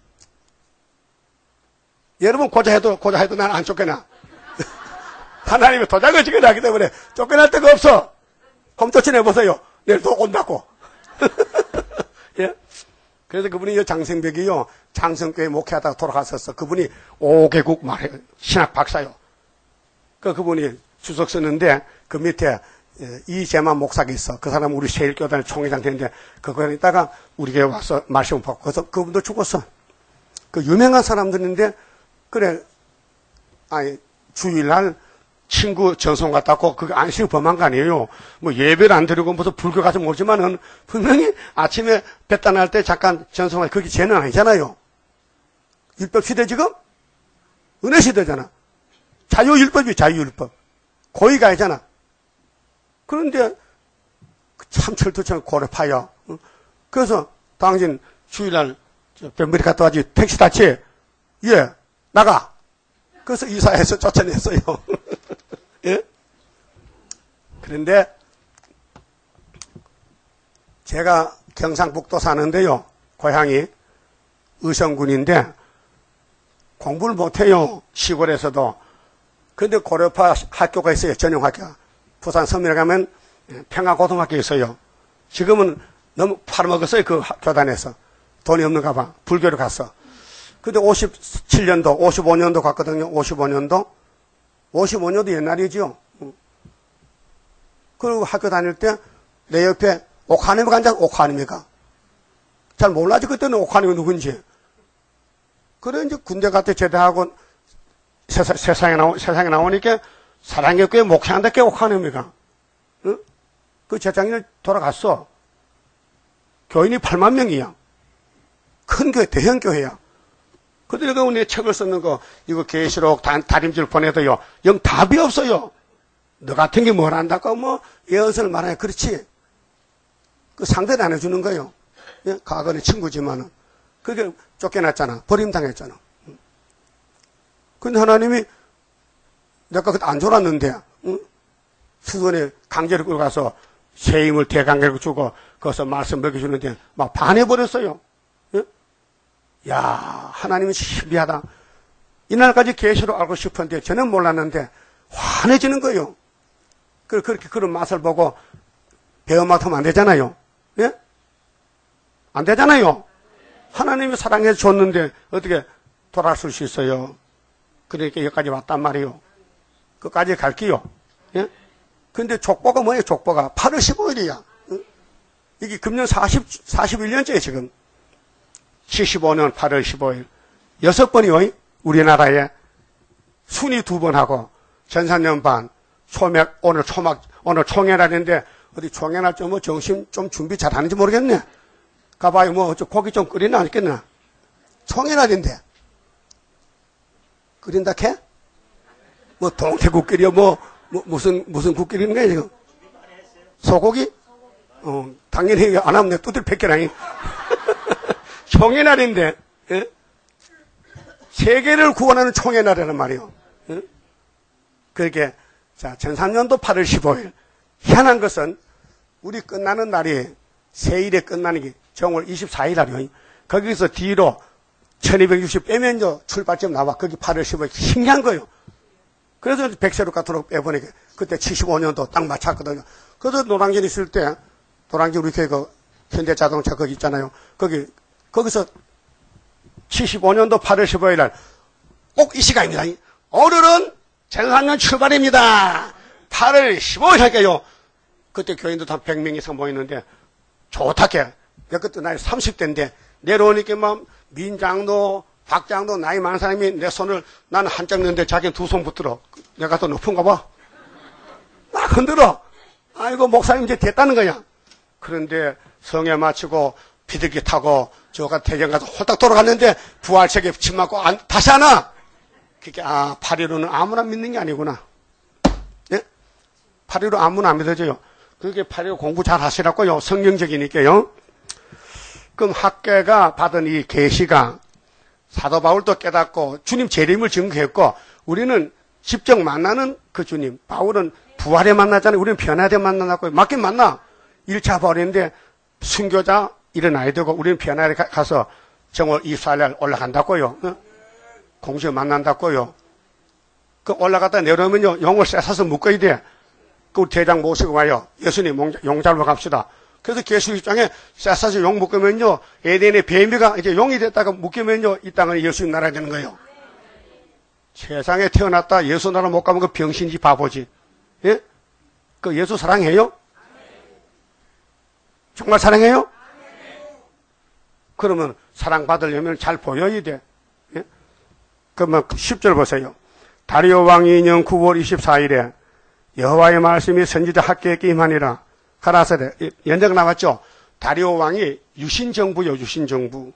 여러분 고자해도 고자해도 난 안 쫓겨나. 하나님이 도장을 지켜놨기 때문에 쫓겨날 데가 없어. 한번 쫓아내보세요. 내일 또 온다고. 예? 그래서 그분이 장성벽이요. 장성교회 목회하다가 돌아갔었어. 그분이 오 개국 말해 신학 박사요. 그 그분이 주석 썼는데 그 밑에 이재만 목사가 있어. 그 사람 우리 세일교단 총회장 되는데 그거에 있다가 우리 교회 와서 말씀을 받고 그래서 그분도 죽었어. 그 유명한 사람들인데 그래 아니 주일날 친구 전송 갔다고 그게 안식을 범한 거 아니에요. 뭐 예배를 안 드리고 무슨 불교 가서 모르지만은 분명히 아침에 배단할 때 잠깐 전송할 그게 죄는 아니잖아요. 율법 시대 지금? 은혜 시대잖아. 자유율법이 자유율법. 고의가 아니잖아. 그런데 참 철두철 고래파요. 그래서 당신 주일날 뱃머리 갔다 와지 택시 타치 예 나가. 그래서 이사해서 쫓아냈어요. 예? 그런데 제가 경상북도 사는데요. 고향이 의성군인데 공부를 못해요. 시골에서도. 그런데 고려파 학교가 있어요. 전용학교. 부산 서면에 가면 평화고등학교 있어요. 지금은 너무 팔아먹었어요. 그 교단에서. 돈이 없는가 봐. 불교로 갔어. 근데 오십칠 년도, 오십오 년도 갔거든요. 오십오 년도. 오십오 년도 옛날이죠. 그리고 학교 다닐 때 내 옆에 옥하님이 앉아, 옥하님이가. 잘 몰라지, 그때는 옥하님이 누군지. 그래, 이제 군대 갔다 제대하고 세상, 세상에 나오, 세상에 나오니까 사랑의 교회 목회한다, 게 옥하님이가. 응? 그 재작년에 돌아갔어. 교인이 팔만 명이야. 큰 교회, 대형 교회야. 그들이 내 책을 썼는 거, 이거 계시록 다림질 보내도요, 영 답이 없어요. 너 같은 게 뭘 안다고 뭐, 예언서를 말하냐. 그렇지. 그 상대를 안 해주는 거예요. 예? 과거는 친구지만은. 그게 쫓겨났잖아. 버림당했잖아. 근데 하나님이 내가 그때 안 졸았는데, 응? 수원에 강제로 끌고 가서 새 힘을 대강제로 주고, 거기서 말씀 먹여주는데 막 반해버렸어요. 예? 야, 하나님은 신비하다. 이날까지 계시로 알고 싶었는데 저는 몰랐는데 환해지는 거예요. 그렇게 그런 맛을 보고 배워 맡으면 안 되잖아요. 예? 안 되잖아요. 하나님이 사랑해 줬는데 어떻게 돌아설 수 있어요. 그러니까 여기까지 왔단 말이에요. 끝까지 갈게요. 예? 근데 족보가 뭐예요? 족보가 팔월 십오일이야. 응? 이게 금년 사십, 사십일 년째예요, 지금. 칠십오 년 팔월 십오일. 여섯 번이요. 우리나라에 순위 두 번 하고 전산년 반, 초맥, 오늘 초막, 오늘 총회날인데 어디 총회날 좀 뭐 정신 좀 준비 잘 하는지 모르겠네. 가봐요. 뭐 고기 좀 끓이나 않겠나. 총회날인데. 끓인다 캐? 뭐 동태국 끓여 뭐, 뭐 무슨 무슨 국 끓이는 거야 지금? 소고기? 어 당연히 안 하면 내 뚜들 뺏겨라니. 총회 날인데 예? 세계를 구원하는 총회 날이란 말이에요. 예? 그렇게 자 전삼년도 팔월 십오일 희한한 것은 우리 끝나는 날이 세일에 끝나는 게 정월 이십사일 날이요. 거기서 뒤로 천이백육십 빼면요 출발점 나와. 거기 팔월 십오일 신기한 거예요. 그래서 백세로 가도록 빼보니까 그때 칠십오 년도 딱 맞췄거든요. 그래서 노량진 있을 때 노량진 우리 교회 그 현대자동차 거기 있잖아요. 거기 거기서 칠십오 년도 팔월 십오일 날 꼭 이 시간입니다. 오늘은 전산년 출발입니다. 팔월 십오일 할게요. 그때 교인도 한 백 명 이상 모였는데 좋다게. 그때 나이 삼십 대인데 내려오니까 막 민장도 박장도 나이 많은 사람이 내 손을 나는 한짝 넣는데 자기는 두 손 붙들어. 내가 더 높은가 봐. 막 흔들어. 아이고 목사님 이제 됐다는 거야. 그런데 성에 마치고 비둘기 타고 저가 대경 가서 홀딱 돌아갔는데 부활책에 침 맞고 안, 다시 하나. 그게 아 팔일오는 아무나 믿는 게 아니구나. 예? 팔일오 아무나 안 믿어져요. 그게 팔일오 공부 잘 하시라고요. 성경적이니까요. 그럼 학계가 받은 이 계시가 사도 바울도 깨닫고 주님 재림을 증거했고 우리는 직접 만나는 그 주님. 바울은 부활에 만나잖아요. 우리는 변화에 만나고 맞긴 만나. 일 차 바울인데 순교자 일어나야 되고 우리는 변화에 가서 정월 이십사일 날 올라간다고요. 어? 공주에 만난다고요. 그 올라갔다 내려오면요 용을 쎄서서 묶어야 돼. 그 대장 모시고 와요. 예수님 용자로 갑시다. 그래서 계수 입장에 쎄서서 용 묶으면요 에덴의 뱀이가 이제 용이 됐다가 묶이면요 이 땅은 예수님 나라 되는 거예요. 세상에 태어났다 예수 나라 못 가면 그 병신지 바보지. 예? 그 예수 사랑해요? 정말 사랑해요? 그러면 사랑받으려면 잘 보여야 돼. 예? 그러면 십 절 보세요. 다리오 왕이 년 구월 이십사일에 여호와의 말씀이 선지자 학계에게 임하니라. 가라사대 연장 나왔죠. 다리오 왕이 유신정부요. 유신정부.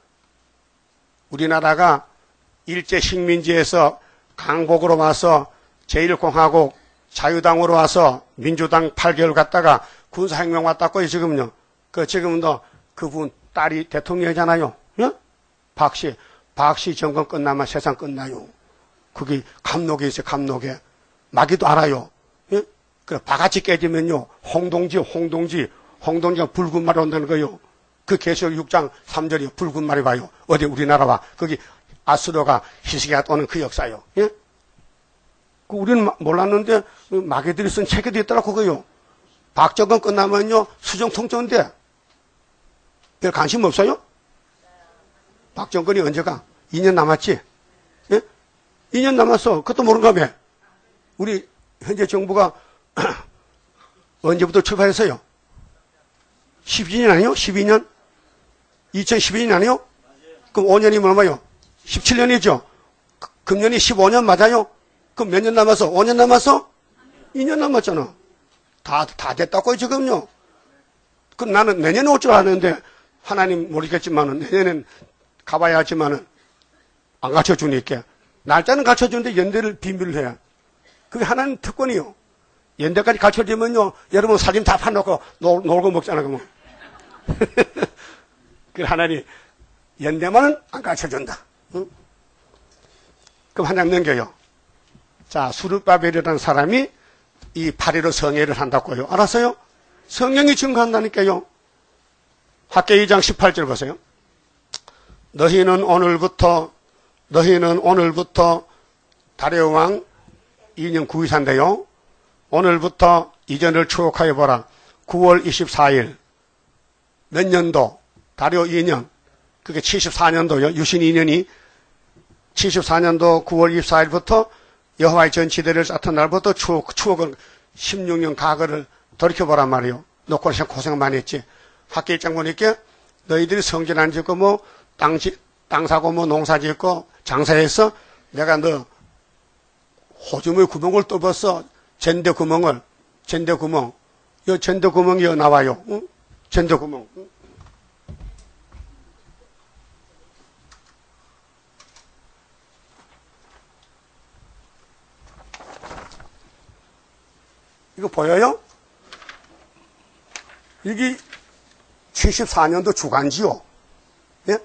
우리나라가 일제 식민지에서 강복으로 와서 제일공화국 자유당으로 와서 민주당 팔 개월 갔다가 군사혁명 왔다고요. 지금요. 그 지금도 그분 딸이 대통령이잖아요. 예? 박씨. 박씨 정권 끝나면 세상 끝나요. 거기 감록에 있어요. 감록에. 마귀도 알아요. 예? 그래 바가지 깨지면요. 홍동지 홍동지 홍동지가 붉은 말이 온다는 거요. 그 계시록 육 장 삼 절이요. 붉은 말이 와요. 어디 우리나라와 거기 아수르가 히스기야가 오는 그 역사요. 예? 그 우리는 몰랐는데 마귀들이 쓴 책에도 있더라 그거요. 박정권 끝나면요 수정통전인데 별 관심 없어요? 박정권이 언제가? 이 년 남았지? 예? 이 년 남았어. 그것도 모른다며. 우리 현재 정부가 언제부터 출발했어요? 십이 년 아니요? 십이 년? 이천십이 년 아니요? 그럼 오 년이면 얼마요? 십칠 년이죠? 금년이 십오 년 맞아요? 그럼 몇 년 남았어? 오 년 남았어? 이 년 남았잖아. 다, 다 됐다고요, 지금요. 그럼 나는 내년에 올 줄 아는데, 하나님 모르겠지만은, 내년엔 가봐야 하지만은, 안 가르쳐 주니까. 날짜는 가르쳐 주는데 연대를 비밀로 해야. 그게 하나님 특권이요. 연대까지 가르쳐 주면요, 여러분 사진 다 파놓고 놀, 놀고 먹잖아, 그러면. 그 하나님, 연대만은 안 가르쳐 준다. 응? 그럼 한 장 넘겨요. 자, 수르바벨이라는 사람이 이 바리로 성회를 한다고요. 알았어요? 성령이 증거한다니까요. 학개 이 장 십팔 절 보세요. 너희는 오늘부터 너희는 오늘부터 다리오 왕 이 년 구 일 산대요. 오늘부터 이전을 추억하여 보라. 구월 이십사일 몇 년도? 다리오 이 년. 그게 칠십사 년도요. 유신 이 년이 칠십사 년도 구월 이십사일부터 여호와의 전치대를 쌓던 날부터 추억, 추억을 십육 년 과거를 돌이켜보란 말이요. 너 고생, 고생 많이 했지. 학기 일장 보니까 너희들이 성전 안 짓고 뭐 땅, 땅 사고 뭐 농사 짓고 장사해서 내가 너 호주머니 구멍을 뚫었어. 젠대 구멍을. 젠대 구멍. 요 젠대 구멍이 여 나와요. 응? 젠대 구멍. 응? 이거 보여요? 이게 칠십사 년도 주간지요. 예?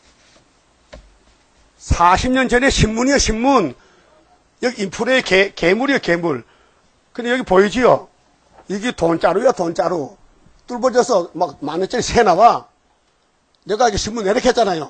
사십 년 전에 신문이요, 신문. 여기 인프레의 개, 괴물이요, 괴물. 근데 여기 보이지요? 이게 돈자루야, 돈자루. 뚫어져서 막 만 원짜리 새 나와. 내가 이게 신문 이렇게 했잖아요.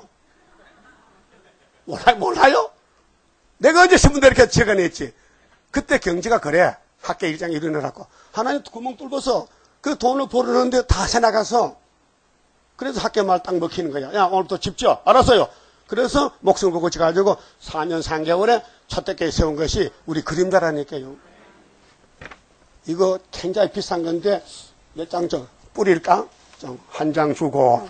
몰라요? 몰라요? 내가 언제 신문 이렇게 적어냈지? 그때 경제가 그래. 학계 일장에 일어나라고. 하나님 구멍 뚫어서 그 돈을 벌었는데 다 새 나가서. 그래서 학계 말 딱 먹히는 거야. 야, 오늘부터 집죠. 알았어요. 그래서 목숨을 걸고 지가지고 사 년 삼 개월에 첫대께 세운 것이 우리 그림자라니까요. 이거 굉장히 비싼 건데 몇 장 좀 뿌릴까? 좀 한 장 주고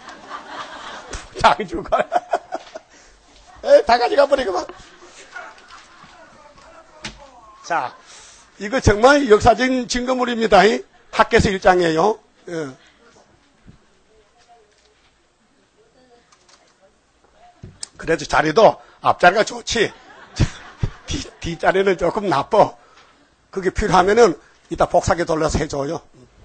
장 주고 에이, 다 가져가 버리고만. 자, 이거 정말 역사적인 증거물입니다. 학계서 일 장이에요. 예. 그래도 자리도 앞자리가 좋지. 뒤, 뒷자리는 조금 나빠. 그게 필요하면은 이따 복사기 돌려서 해줘요.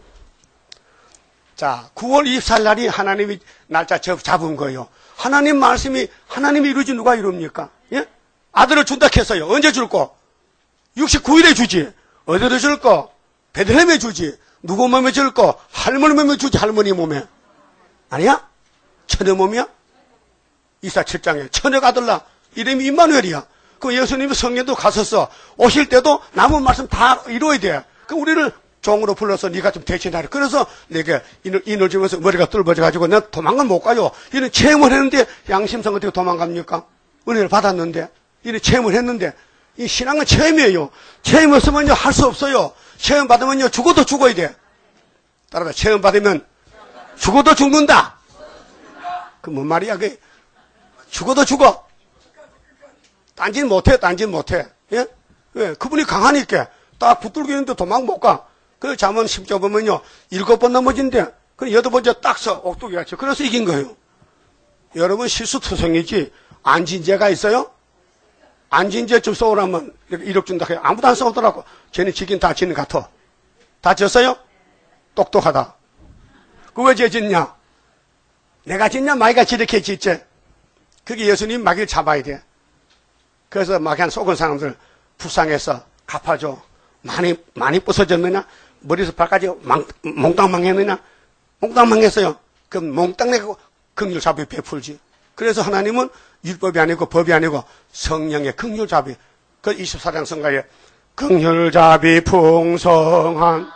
자, 구월 이십사일 날이 하나님이 날짜 잡은 거예요. 하나님 말씀이, 하나님이 이루지 누가 이룹니까? 예? 아들을 준다 했어요. 언제 줄 거? 육십구일에 주지. 어디로 줄 거? 베들레헴에 주지. 누구 몸에 줄 거? 할머니 몸에 주지. 할머니 몸에. 아니야? 처녀 몸이야? 이사 칠 장에 처녀가 아들라. 이름이 임마누엘이야. 그 예수님이 성경도 갔었어. 오실 때도 남은 말씀 다 이루어야 돼. 그 우리를 종으로 불러서 네가 좀 대신하라. 그래서 내가 인을, 인을 주면서 머리가 뚫어져가지고 내가 도망을 못 가요. 이는 체험을 했는데 양심상 어떻게 도망갑니까? 은혜를 받았는데. 이는 체험을 했는데. 이 신앙은 체험이에요. 체험 없으면요 할 수 없어요. 체험 받으면요 죽어도 죽어야 돼. 따라서 체험 받으면 죽어도 죽는다. 그 뭔 말이야? 그 죽어도 죽어. 딴짓 못해, 딴짓 못해. 예? 예, 그분이 강하니까 딱 붙들고 있는데 도망 못 가. 그 잠언 십 조 보면요 일곱 번 넘어진대. 그 여덟 번째 딱 서 옥두기 같이. 그래서 이긴 거예요. 여러분 실수투성이지 안진제가 있어요? 안진제 좀 쏘라면 일억 준다 해요. 아무도 안 쏘더라고. 쟤는 지긴 다 지는 같아. 다 졌어요? 똑똑하다. 그 왜 쟤 짓냐? 내가 짓냐? 마이가 지렇게 짓지. 그게 예수님 마귀를 잡아야 돼. 그래서 막한 속은 사람들 불쌍해서 갚아줘. 많이, 많이 부서졌느냐? 머리에서 발까지 망, 몽땅 망했느냐? 몽땅 망했어요. 그럼 몽땅 내고 긍휼자비 베풀지. 그래서 하나님은 율법이 아니고 법이 아니고 성령의 긍휼자비. 그 이십사 장 성가에 긍휼자비 풍성한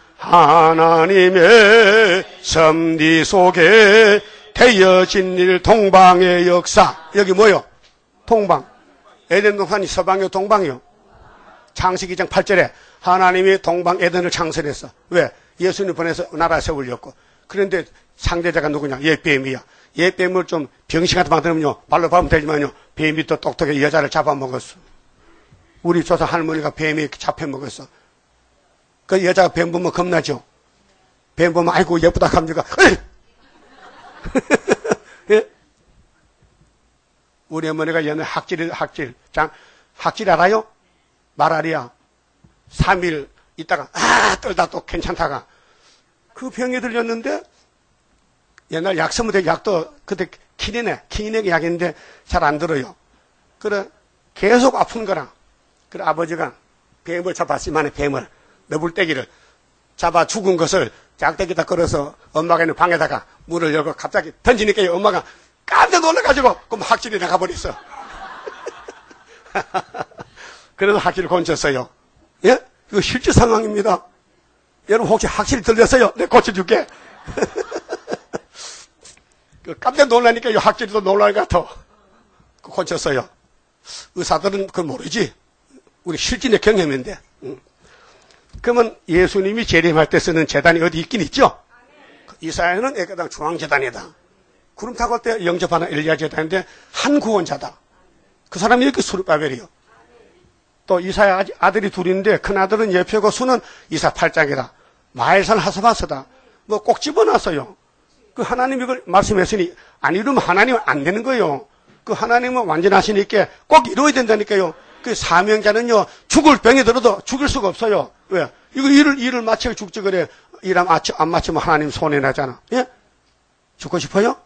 하나님의 섭리 속에 되어진 일 동방의 역사. 여기 뭐요? 동방. 에덴 동산이 서방이요 동방이요? 창세기 이 장 팔 절에 하나님이 동방 에덴을 창설했어. 왜? 예수님 보내서 나라 세우려고. 그런데 상대자가 누구냐? 얘 뱀이야. 얘 뱀을 좀 병신 같은 만들면요 발로 밟으면 되지만요 뱀이 또 똑똑해 여자를 잡아먹었어. 우리 조사 할머니가 뱀이 잡혀먹었어. 그 여자가 뱀 보면 겁나죠? 뱀 보면 아이고 예쁘다 합니까? 예? 우리 어머니가 옛날에 학질, 학질, 장, 학질 알아요? 마라리아. 삼 일 있다가, 아, 떨다 또 괜찮다가. 그 병에 들렸는데, 옛날 약 쓰면 돼. 약도 그때 키니네, 키니네 약인데 잘 안 들어요. 그래, 계속 아픈 거라. 그래, 아버지가 뱀을 잡았어. 이만한 뱀을, 너불떼기를 잡아 죽은 것을 짝대기다 걸어서 엄마가 있는 방에다가 문을 열고 갑자기 던지니까 엄마가 깜짝 놀라가지고 그럼 학질이 나가버렸어. 그래서 학질을 건졌어요. 예? 이거 실제 상황입니다. 여러분 혹시 학질 들렸어요? 내가 고쳐줄게. 깜짝 놀라니까 이 학질도 놀랄 것 같아. 고쳤어요. 의사들은 그걸 모르지. 우리 실진의 경험인데. 응. 그러면 예수님이 재림할 때 쓰는 제단이 어디 있긴 있죠? 이사야는 애가당 중앙재단이다. 구름 타고 올 때 영접하는 엘리야 재단인데 한 구원자다. 그 사람이 이렇게 수르바벨이요. 또 이사야 아들이 둘인데 큰 아들은 예표고 수는 이사 팔 장이다. 마엘산 하사바스다. 뭐 꼭 집어놨어요. 그 하나님 이걸 말씀했으니 안 이루면 하나님은 안 되는 거예요. 그 하나님은 완전하시니까 꼭 이루어야 된다니까요. 그 사명자는요 죽을 병이 들어도 죽일 수가 없어요. 왜? 이거 일을 일을 마치고 죽지 그래. 일 안 마치면 하나님 손해 나잖아. 예? 죽고 싶어요?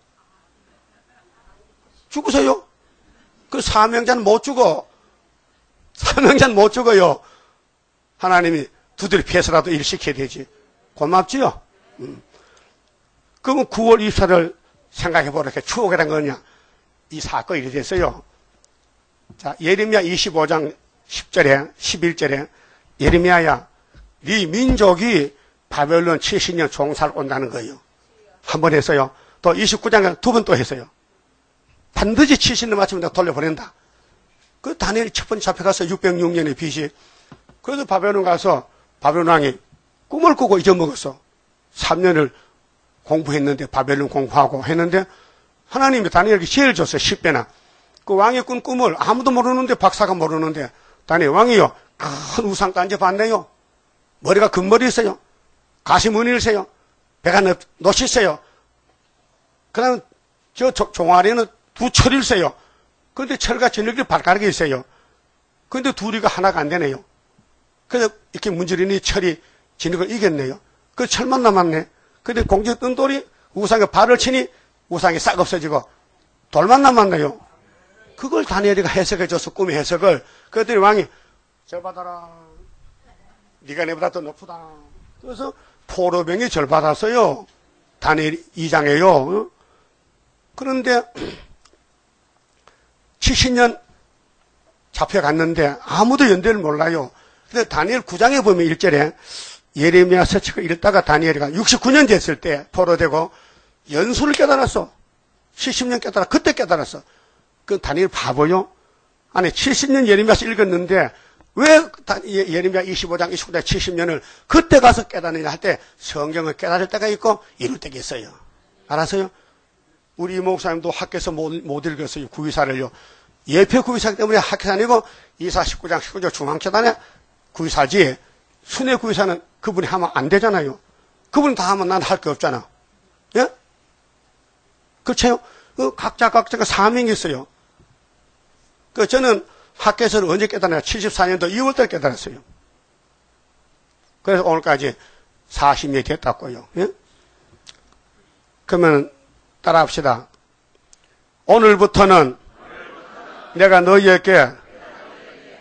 죽으세요. 그 사명자는 못 죽어. 사명자는 못 죽어요. 하나님이 두드려 피해서라도 일 시켜야 되지. 고맙지요? 음. 그러면 구월 이십사를 생각해보라. 추억이란 거냐? 이 사건이 이렇게 됐어요. 자, 예레미야 이십오 장 십 절에, 십일 절에, 예레미야야, 네 민족이 바벨론 칠십 년 종살 온다는 거예요. 한 번 했어요. 또 이십구 장에 두 번 또 했어요. 반드시 칠십 년 맞추면 내가 돌려보낸다. 그 다니엘이 첫 번째 잡혀가서 육백육 년의 빚이. 그래서 바벨론 가서 바벨론 왕이 꿈을 꾸고 잊어먹었어. 삼 년을 공부했는데, 바벨론 공부하고 했는데, 하나님이 다니엘에게 지혜를 줬어요. 십 배나. 그 왕이 꾼 꿈을 아무도 모르는데, 박사가 모르는데, 다니엘 왕이요, 큰 우상 딴져봤네요. 머리가 금머리 있어요. 가시 무늬 있어요. 배가 노시 있어요. 그 다음, 저 종아리는 두 철이 있어요. 그런데 철과 저녁이 발가락이 있어요. 그런데 둘이가 하나가 안 되네요. 그래서 이렇게 문지르니 철이 진흙을 이겼네요. 그 철만 남았네. 근데 공중에 뜬 돌이 우상에 발을 치니 우상이 싹 없어지고 돌만 남았네요. 그걸 다니엘이가 해석해줘서 꿈의 해석을. 그랬더니 왕이 절 받아라. 네가 내보다 더 높다. 그래서 포로병이 절 받았어요. 다니엘 이 장에요. 그런데 칠십 년 잡혀갔는데 아무도 연대를 몰라요. 근데 다니엘 구 장에 보면 일 절에 예레미야 서치가 읽다가 다니엘이가 육십구 년 됐을 때 포로되고 연수를 깨달았어. 칠십 년 깨달아. 그때 깨달았어. 그 다니엘 바보요? 아니 칠십 년 예레미야서 읽었는데 왜 예레미야 이십오 장 이십구 장 칠십 년을 그때 가서 깨달느냐 할 때 성경을 깨달을 때가 있고 이룰 때가 있어요. 알았어요? 우리 목사님도 학교에서 못, 못 읽었어요. 구이사를요. 예표 구이사 때문에 학교가 아니고 이사 십구 장 십구 절 중앙재단에 구이사지. 순회 구이사는 그분이 하면 안 되잖아요. 그분이 다 하면 난 할 게 없잖아. 예? 그렇죠? 그 각자 각자가 사명이 있어요. 그 저는 학교에서는 언제 깨달았냐? 칠십사 년도 이월 달 깨달았어요. 그래서 오늘까지 사십 년이 됐다고요. 예? 그러면 따라합시다. 오늘부터는 내가 너희에게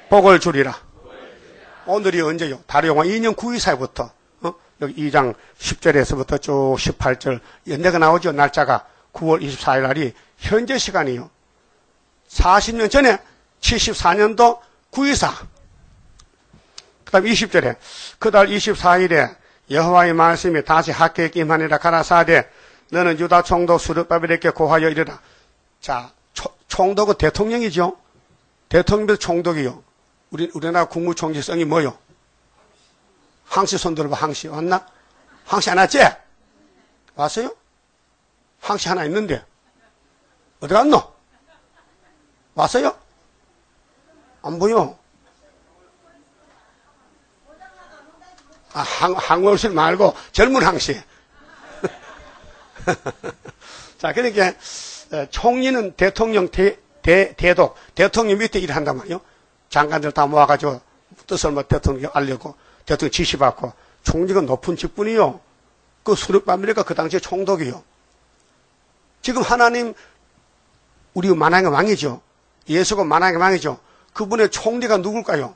복을 주리라. 오늘이 언제요? 다리용화 이 년 구 일 사이부터 어? 여기 이 장 십 절에서부터 쭉 십팔 절 연대가 나오죠. 날짜가 구월 이십사일 날이 현재 시간이요. 사십 년 전에 칠십사 년도 구 이사. 그 다음 이십 절에 그달 이십사일에 여호와의 말씀이 다시 학교에 임하니라 가라사대 너는 유다 총독 스룹바벨에게 고하여 이르라. 자, 초, 총독은 대통령이죠. 대통령도 총독이요. 우리, 우리나라 국무총리성이 뭐요? 항시 손 들어봐. 항시 왔나? 항시 안 왔지? 왔어요? 항시 하나 있는데 어디 갔노? 왔어요? 안 보여. 아, 항, 항월실 말고 젊은 항시. 자, 그러니까 총리는 대통령 대, 대, 대독, 대통령 밑에 일한단 말이에요. 장관들 다 모아가지고 뜻을 뭐 대통령 알려고 대통령 지시받고 총리가 높은 직분이요. 그 스룹바벨이 그 당시에 총독이요. 지금 하나님 우리 만왕의 왕이죠. 예수가 만왕의 왕이죠. 그분의 총리가 누굴까요?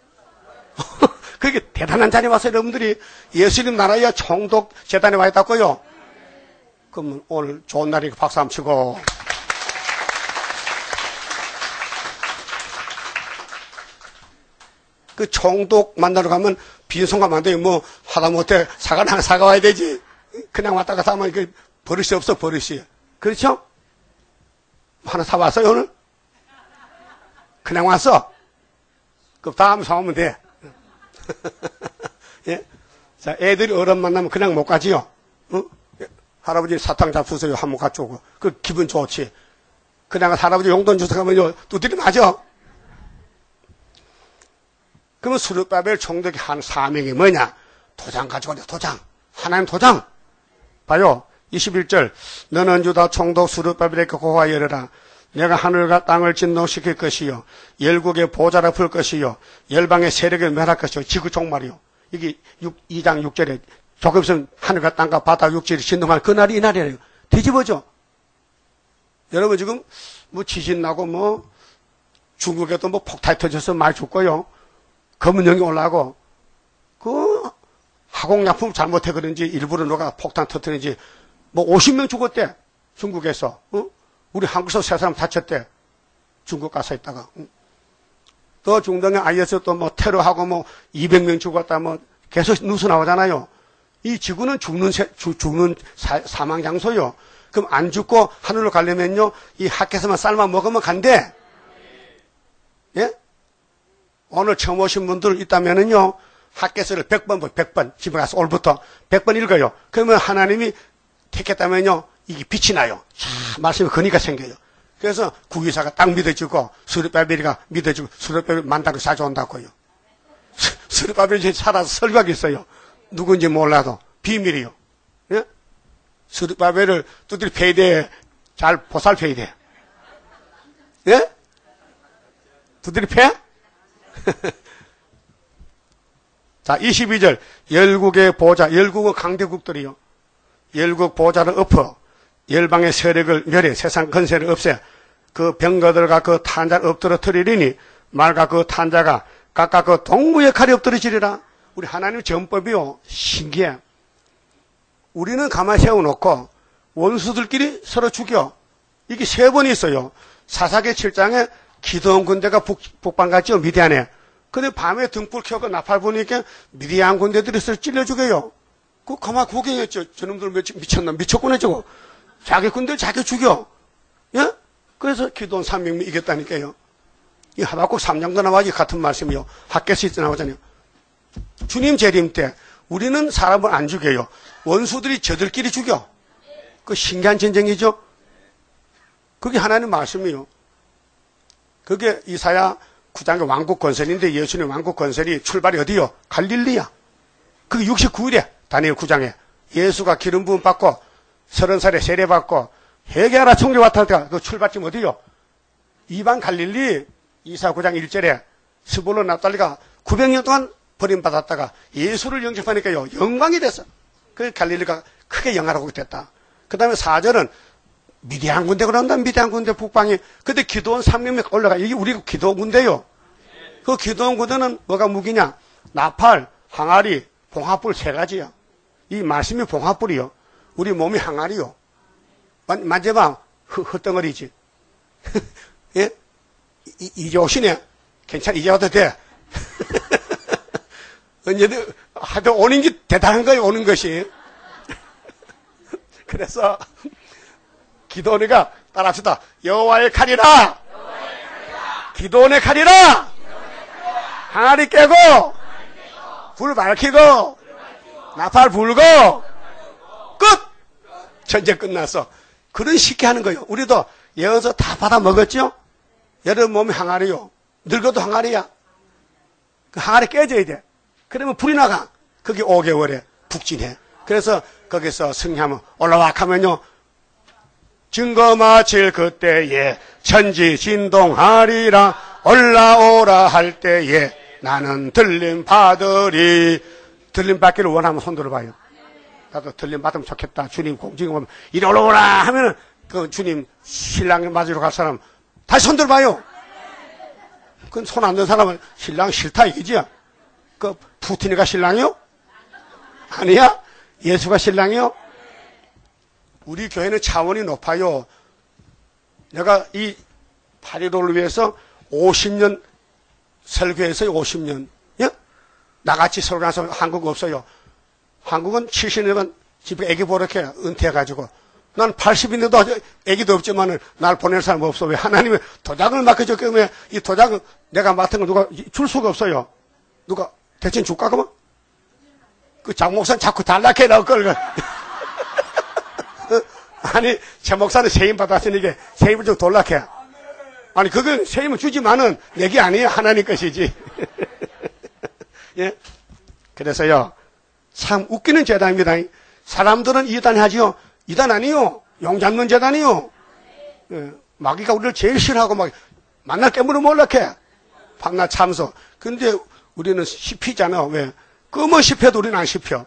그게 대단한 자리에 와서 여러분들이 예수님 나라에 총독 재단에 와 있다고요. 그러면 오늘 좋은 날이니까 박수 한번 치고. 그 총독 만나러 가면 빈손가락 안 돼요. 뭐 하다못해 사과나 하나 사가와야 되지. 그냥 왔다 갔다 하면 이게 버릇이 없어, 버릇이. 그렇죠? 하나 사왔어요, 오늘? 그냥 왔어? 그럼 다음에 사오면 돼. 예? 자, 애들이 어른 만나면 그냥 못 가지요. 어? 할아버지 사탕 잡수세요. 한번 가져오고. 그 기분 좋지. 그냥 할아버지 용돈 주세요 하면 두드리 맞아. 그러면 스룹바벨 총독이 한 사명이 뭐냐? 도장 가져오래, 도장. 하나님 도장. 봐요. 이십일 절. 너는 유다 총독 스룹바벨에게 고하여 이르라. 내가 하늘과 땅을 진동시킬 것이요. 열국의 보좌를 풀 것이요. 열방의 세력을 멸할 것이요. 지구 종말이요. 이게 이 장 육 절에 조금 있으면 하늘과 땅과 바다 육지를 진동할 그날이 이날이에요. 뒤집어져. 여러분 지금 뭐 지진 나고 뭐 중국에도 뭐 폭탄이 터져서 많이 죽고요. 검은영이 올라가고 그 화공약품 잘못해 그런지 일부러 누가 폭탄 터뜨린지 뭐 오십 명 죽었대. 중국에서. 어? 우리 한국에서 세 사람 다쳤대. 중국 가서 있다가. 응. 또 중동에 아이에스 또 뭐 테러하고 뭐 이백 명 죽었다 뭐 계속 뉴스 나오잖아요. 이 지구는 죽는, 세, 죽, 죽는 사, 사망 장소요. 그럼 안 죽고 하늘로 가려면요. 이 학교에서만 삶아 먹으면 간대. 예? 오늘 처음 오신 분들 있다면은요. 학교에서를 백 번, 백 번 집에 가서 오늘부터 백 번 읽어요. 그러면 하나님이 택했다면요. 이게 빛이 나요. 자, 말씀이 그니까 생겨요. 그래서 구기사가 딱 믿어주고 스룹바벨이가 믿어주고 스룹바벨 만다고 사줘온다고요. 스룹바벨이 살아서 설교하고 있어요. 누군지 몰라도 비밀이요. 예? 스룹바벨을 두드리 패야 돼. 잘 보살펴야 돼. 예? 두드리 패? 자, 이십이 절. 열국의 보좌. 열국은 강대국들이요. 열국 보좌를 엎어 열방의 세력을 멸해 세상 건세를 없애 그 병거들과 그 탄자를 엎드러뜨리리니 말과 그 탄자가 각각 그 동무의 칼이 엎드러지리라. 우리 하나님 전법이요. 신기해. 우리는 가만히 세워놓고 원수들끼리 서로 죽여. 이게 세 번이 있어요. 사사기 칠 장에 기드온 군대가 북, 북방 갔죠. 미디안에. 근데 밤에 등불 켜고 나팔 부니까 미디안 군대들이 서로 찔러 죽여요. 그 가만 구경했죠. 저놈들 미쳤나? 미쳤구나 저거. 자기 군대를 자기 죽여. 예? 그래서 기드온 삼백명이 이겼다니까요. 이 하박국 삼 장도 나와지 같은 말씀이요. 학개서 나오잖아요. 주님 재림 때 우리는 사람을 안 죽여요. 원수들이 저들끼리 죽여. 그 신기한 전쟁이죠. 그게 하나님 말씀이요. 그게 이사야 구 장의 왕국 건설인데 예수님 왕국 건설이 출발이 어디요? 갈릴리야. 그게 육십구 일에 다니엘 구 장에 예수가 기름 부음 받고 서른 살에 세례 받고 회개하라 총리 왔다 할 때가 그 출발점 어디요? 이방 갈릴리 이사 구 장 일 절에 스불론 납달리가 구백 년 동안 버림받았다가 예수를 영접하니까요. 영광이 됐어. 그 갈릴리가 크게 영화로우게 됐다. 그 다음에 사 절은 미디안 군대 그런다. 미디안 군대 북방이. 근데 기드온 삼백명 올라가. 이게 우리 기드온 군대요. 그 기도원 구대는 뭐가 무기냐? 나팔, 항아리, 봉합불 세 가지야. 이 말씀이 봉합불이요. 우리 몸이 항아리요. 만져봐. 흙덩어리지. 예? 이, 이제 오시네. 괜찮아. 이제 와도 돼. 언제든, 하도 오는 게 대단한 거예요. 오는 것이. 그래서, 기도원이가 따라합시다. 여호와의 칼이라. 기도원의 칼이라. 항아리 깨고, 불 밝히고, 나팔 불고, 끝! 전쟁 끝났어. 그런 쉽게 하는 거예요. 우리도 예언서 다 받아 먹었죠? 여러분 몸이 항아리요. 늙어도 항아리야. 그 항아리 깨져야 돼. 그러면 불이 나가. 그게 오 개월에 북진해. 그래서 거기서 승리하면 올라와 하면요. 증거 마칠 그때에 천지 진동하리라. 올라오라 할 때에 나는 들림 받으리. 들림 받기를 원하면 손 들어봐요. 나도 들림 받으면 좋겠다. 주님 공중에 오면 이리 올라오라 하면은 그 주님 신랑 맞으러 갈 사람 다시 손 들어봐요. 그건 손 안 든 사람은 신랑 싫다 이기지. 그 푸틴이가 신랑이요? 아니야? 예수가 신랑이요? 우리 교회는 차원이 높아요. 내가 이 팔일오를 위해서 오십 년 설교했어요. 오십 년. 예? 나같이 설교해서 한국 없어요. 한국은 칠십 년간 집에 애기 보렇게 은퇴해가지고 난 팔십인데도 애기도 없지만은 날 보낼 사람 없어. 왜? 하나님의 도장을 맡겨줬기 때문에 이 도장을 내가 맡은 걸 누가 줄 수가 없어요. 누가 대신 줄까 그러면? 그 장 목사는 자꾸 달라게 나올 걸. 아니 제 목사는 세임 받았으니까 세임을 좀 돌락해. 아니 그건 세임을 주지만은 내게 아니에요. 하나님 것이지. 예? 그래서요. 참 웃기는 재단입니다. 사람들은 이단 하지요. 이단 아니요. 용 잡는 재단이요. 예, 마귀가 우리를 제일 싫어하고 막 만날 깨물어 몰락해. 밤낮 참소. 근데 우리는 씹히잖아. 왜? 끔은 씹혀도 우리는 안 씹혀.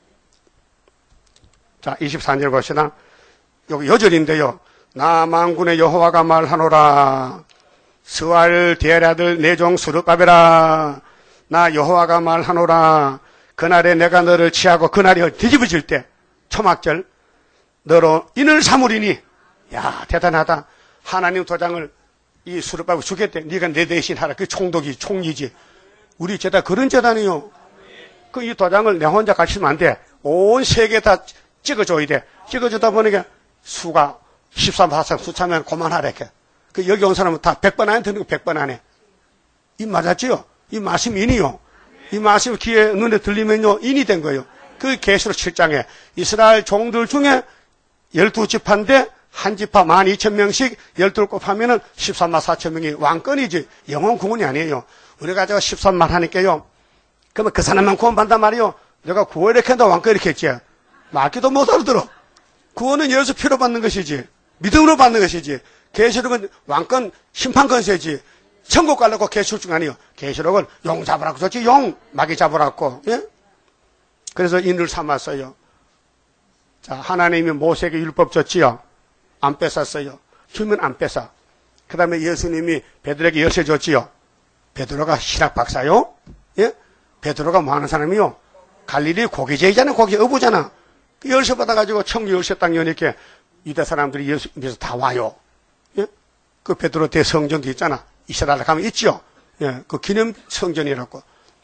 자, 이십삼 절 봅시다. 여기 여절인데요. 나 만군의 여호와가 말하노라. 스왈 디엘아들 내 종 스룹바벨아. 나 여호와가 말하노라. 그날에 내가 너를 취하고 그날이 뒤집어질 때 초막절 너로 인을 삼으리니. 야 대단하다. 하나님 도장을 이 수르바벨 주겠대. 네가 내 대신 하라. 그 총독이 총리지. 우리 재단 그런 재단이요. 그 이 도장을 내 혼자 가르치면 안 돼. 온 세계 다 찍어줘야 돼. 찍어주다 보니까 수가 십삼 파상 수차면 그만하래. 그 여기 온 사람은 다 백 번 안에 듣는 거 백 번 안에. 이 맞았지요? 이 말씀 인이요. 이 말씀 귀에 눈에 들리면요 인이 된 거예요. 그 계시록 칠 장에 이스라엘 종들 중에 열두 지파인데 한 지파 만 이천 명씩 열둘 곱하면은 십삼만 사천 명이 왕권이지 영원 구원이 아니에요. 우리가 저 십삼만 하니까요. 그러면 그 사람만 구원받단 말이요. 내가 구원 이렇게 한다 왕권 이렇게 했지. 맞기도 못 알아들어. 구원은 예수 피로 받는 것이지. 믿음으로 받는 것이지. 계시록은 왕권 심판권세지. 천국 가려고 계시록 중 아니요. 계시록은 용 잡으라고 썼지. 용 마귀 잡으라고. 예? 그래서 인을 삼았어요. 자, 하나님이 모세에게 율법 줬지요. 안 뺏었어요. 주면 안 뺏어. 그 다음에 예수님이 베드로에게 열쇠 줬지요. 베드로가 신학 박사요. 예? 베드로가 뭐 하는 사람이요? 갈릴리 고기제이잖아. 고기 어부잖아. 그 열쇠 받아가지고 천국 열쇠 딱 여니까 유대 사람들이 예수 믿어서 다 와요. 예? 그 베드로 대성전도 있잖아. 이스라엘 가면 있죠. 예, 그 기념 성전이라고.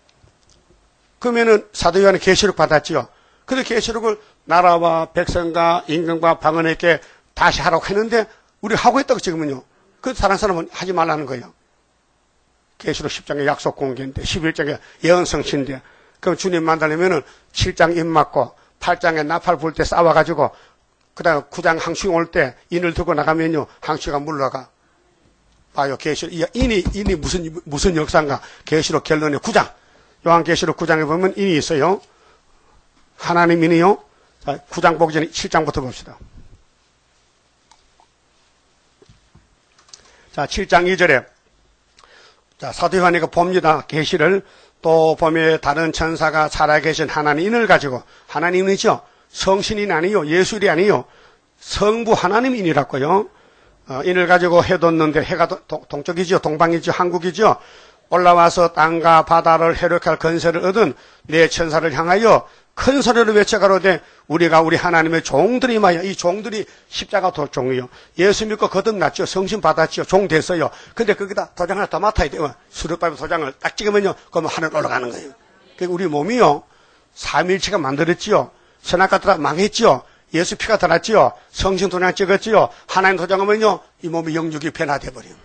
그러면은 사도 요한이 계시록 받았지요. 그래서 계시록을 나라와 백성과 임금과 방언에게 다시 하라고 했는데 우리 하고 있다고 지금은요. 그 다른 사람은 하지 말라는 거예요. 계시록 십 장의 약속 공개인데 십일 장의 예언 성취인데 그럼 주님 만나려면은 칠 장 입 맞고 팔 장에 나팔 불 때 싸워가지고 그 다음에 구 장 항시 올 때 인을 들고 나가면요 항시가 물러가. 봐요. 계시록 인이 인이 무슨 무슨 역사인가? 계시록 결론의 구 장. 요한계시록 구 장에 보면 인이 있어요. 하나님 인이요. 자, 구 장 보기 전에 칠 장부터 봅시다. 자, 칠 장 이 절에 자, 사도 요한이가 봅니다. 계시를 또 보면 다른 천사가 살아계신 하나님 인을 가지고 하나님이죠. 성신이 아니요. 예술이 아니요. 성부 하나님 인이라고요. 어, 인을 가지고 해뒀는데 해가 도, 동쪽이죠. 동방이죠. 한국이죠. 올라와서 땅과 바다를 해롭할 건설을 얻은 내 천사를 향하여 큰 소리로 외쳐가로되 우리가 우리 하나님의 종들이 마야. 이 종들이 십자가 도종이요. 예수 믿고 거듭났죠. 성신 받았죠. 종 됐어요. 근데 거기다 도장 하나 더 맡아야 돼요. 수렵밥에 도장을 딱 찍으면요. 그러면 하늘 올라가는 거예요. 그러니까 우리 몸이요. 삼일체가 만들었지요. 선악과 들어 망했지요. 예수 피가 들었지요. 성신 도장 찍었지요. 하나님 도장하면요. 이 몸이 영육이 변화돼 버려요.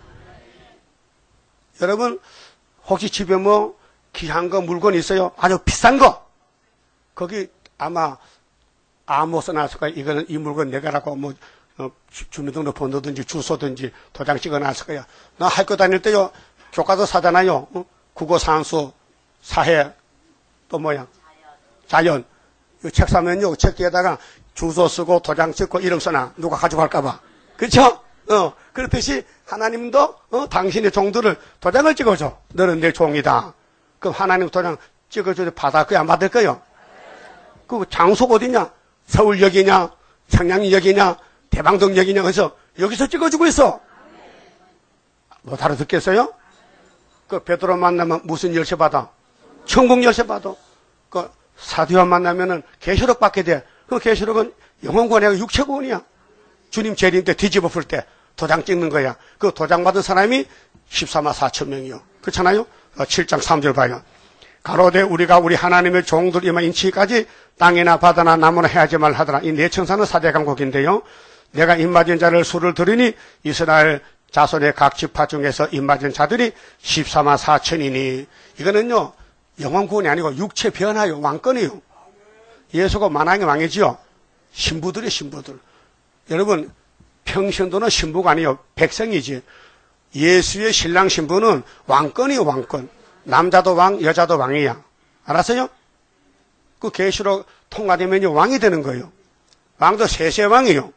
여러분 혹시 집에 뭐 귀한 거 물건 있어요? 아주 비싼 거. 거기 아마 아무 써놨을 거야. 이거는 이 물건 내가라고 뭐 어, 주민등록번 넣든지 주소든지 도장 찍어놨을 거야. 나 학교 다닐 때요. 교과서 사잖아요. 어? 국어, 산수, 사회 또 뭐야? 자연. 이 책 사면요. 책 뒤에다가 주소 쓰고 도장 찍고 이름 써놔. 누가 가져갈까 봐. 그렇죠? 어. 그렇듯이 하나님도 어, 당신의 종들을 도장을 찍어줘. 너는 내 종이다. 그럼 하나님 도장 찍어줘도 받아 거야? 안 받을 거요? 그 장소가 어디냐? 서울역이냐? 청량역이냐? 대방동역이냐? 그래서 여기서 찍어주고 있어. 못 알아듣겠어요? 그 베드로 만나면 무슨 열쇠 받아? 천국 열쇠 받아. 그 사도요한 만나면은 계시록 받게 돼. 그 계시록은 영혼권이 아니고 육체권이야. 주님 재림 때 뒤집어 풀 때 도장 찍는 거야. 그 도장 받은 사람이 십사만 사천 명이요. 그렇잖아요? 칠 장 삼 절 봐요. 가로되 우리가 우리 하나님의 종들 이마 인치까지 땅이나 바다나 나무나 해하지 말하더라. 이 네 천사는 사대 강곡인데요. 내가 입맞은 자를 수를 들으니 이스라엘 자손의 각 지파 중에서 입맞은 자들이 십사만 사천이니 이거는요 영원 구원이 아니고 육체 변화요. 왕권이요. 예수가 만왕의 왕이지요. 신부들이 신부들. 여러분 평신도는 신부가 아니요 백성이지. 예수의 신랑 신부는 왕권이요. 왕권. 남자도 왕, 여자도 왕이야. 알았어요? 그 계시록 통과되면요 왕이 되는 거예요. 왕도 세세왕이요.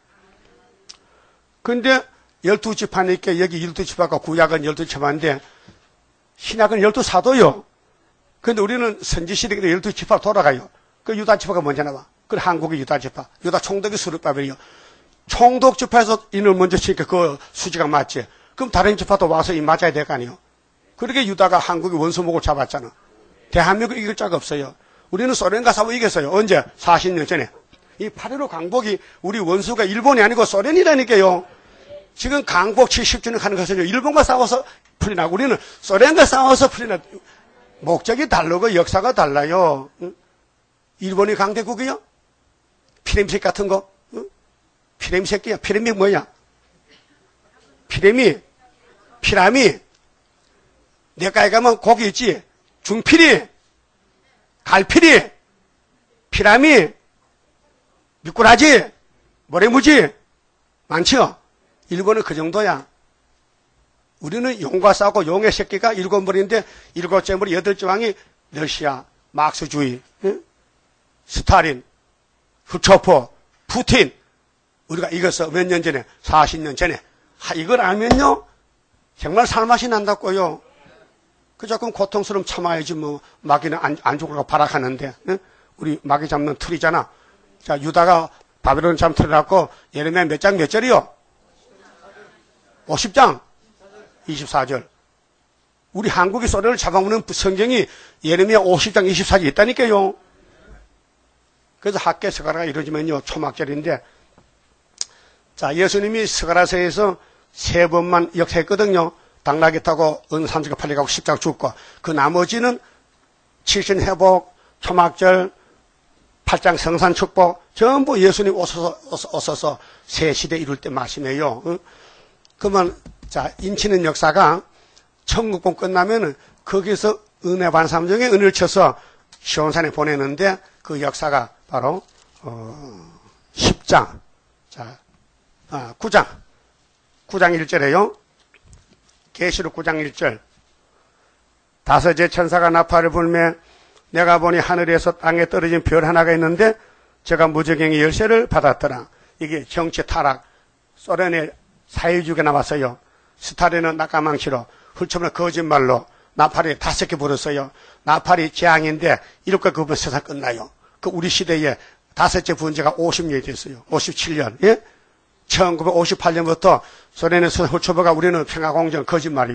근데 열두 지파니까 여기 열두 지파가 구약은 열두 지파인데 신약은 열두 사도요. 근데 우리는 선지시대에 열두 지파 돌아가요. 그 유다 지파가 먼저 나와. 그 한국의 유다 지파. 유다 총독이 수르바벨이요. 총독 지파에서 인을 먼저 치니까 그 수지가 맞지. 그럼 다른 지파도 와서 이 맞아야 될 거 아니에요. 그렇게 유다가 한국의 원수목을 잡았잖아. 대한민국 이길 자가 없어요. 우리는 소련과 싸워 이겼어요. 언제? 사십 년 전에. 이 팔일오 강복이 우리 원수가 일본이 아니고 소련이라니까요. 지금 강복 칠십 주년 하는 것은요. 일본과 싸워서 풀이 나고 우리는 소련과 싸워서 풀이 나. 목적이 다르고 역사가 달라요. 일본이 강대국이요? 피레미색 같은 거? 피레미 새끼야. 피레미 뭐야? 피레미. 피라미. 내가에 가면 고기 있지. 중피리. 갈피리. 피라미. 미꾸라지. 모래무지. 많죠? 일본은 그 정도야. 우리는 용과 싸우고 용의 새끼가 일곱 머리인데 일곱 째머리 여덟 째 왕이 러시아, 막스주의, 응? 스탈린, 후초포, 푸틴. 우리가 이겼어. 몇 년 전에? 사십 년 전에. 하, 이걸 알면요. 정말 살맛이 난다고요. 그 조금 고통스러움 참아야지 뭐 마귀는 안, 안 죽을까 발악하는데 응? 우리 마귀 잡는 틀이잖아. 자 유다가 바벨론 잡는 틀이라고 예레미야 몇 장 몇 절이요? 오십 장 이십사 절. 우리 한국이 소련을 잡아먹는 성경이 예레미야 오십 장 이십사 절 있다니까요. 그래서 학계 스가라가 이루어지면요 초막절인데 자 예수님이 스가라서에서 세 번만 역사했거든요. 당나귀 타고 은산지가 팔려가고 십자가 죽고 그 나머지는 칠신 회복, 초막절, 팔장 성산 축복 전부 예수님 오셔서, 오셔서 새 시대 이룰 때 말씀이에요. 응? 그러면 자 인치는 역사가 천국봉 끝나면은 거기서 은혜 받은 사람 중에 은혜를 쳐서 시온산에 보내는데 그 역사가 바로 어, 십 장, 자 아, 구 장, 구 장 일 절에요. 계시록 구 장 일 절. 다섯째 천사가 나팔을 불매 내가 보니 하늘에서 땅에 떨어진 별 하나가 있는데 제가 무저갱의 열쇠를 받았더라. 이게 정치 타락. 소련의 사회주의가 나왔어요. 스탈린은 낙가망치로, 훌처는 거짓말로 나팔이 다섯 개 불었어요. 나팔이 재앙인데 이렇게 그으면 세상 끝나요. 그 우리 시대에 다섯째 분제가 오십 년이 됐어요. 오십칠 년. 예? 천구백오십팔 년부터 소련의 훌초버가 우리는 평화공정 거짓말이요.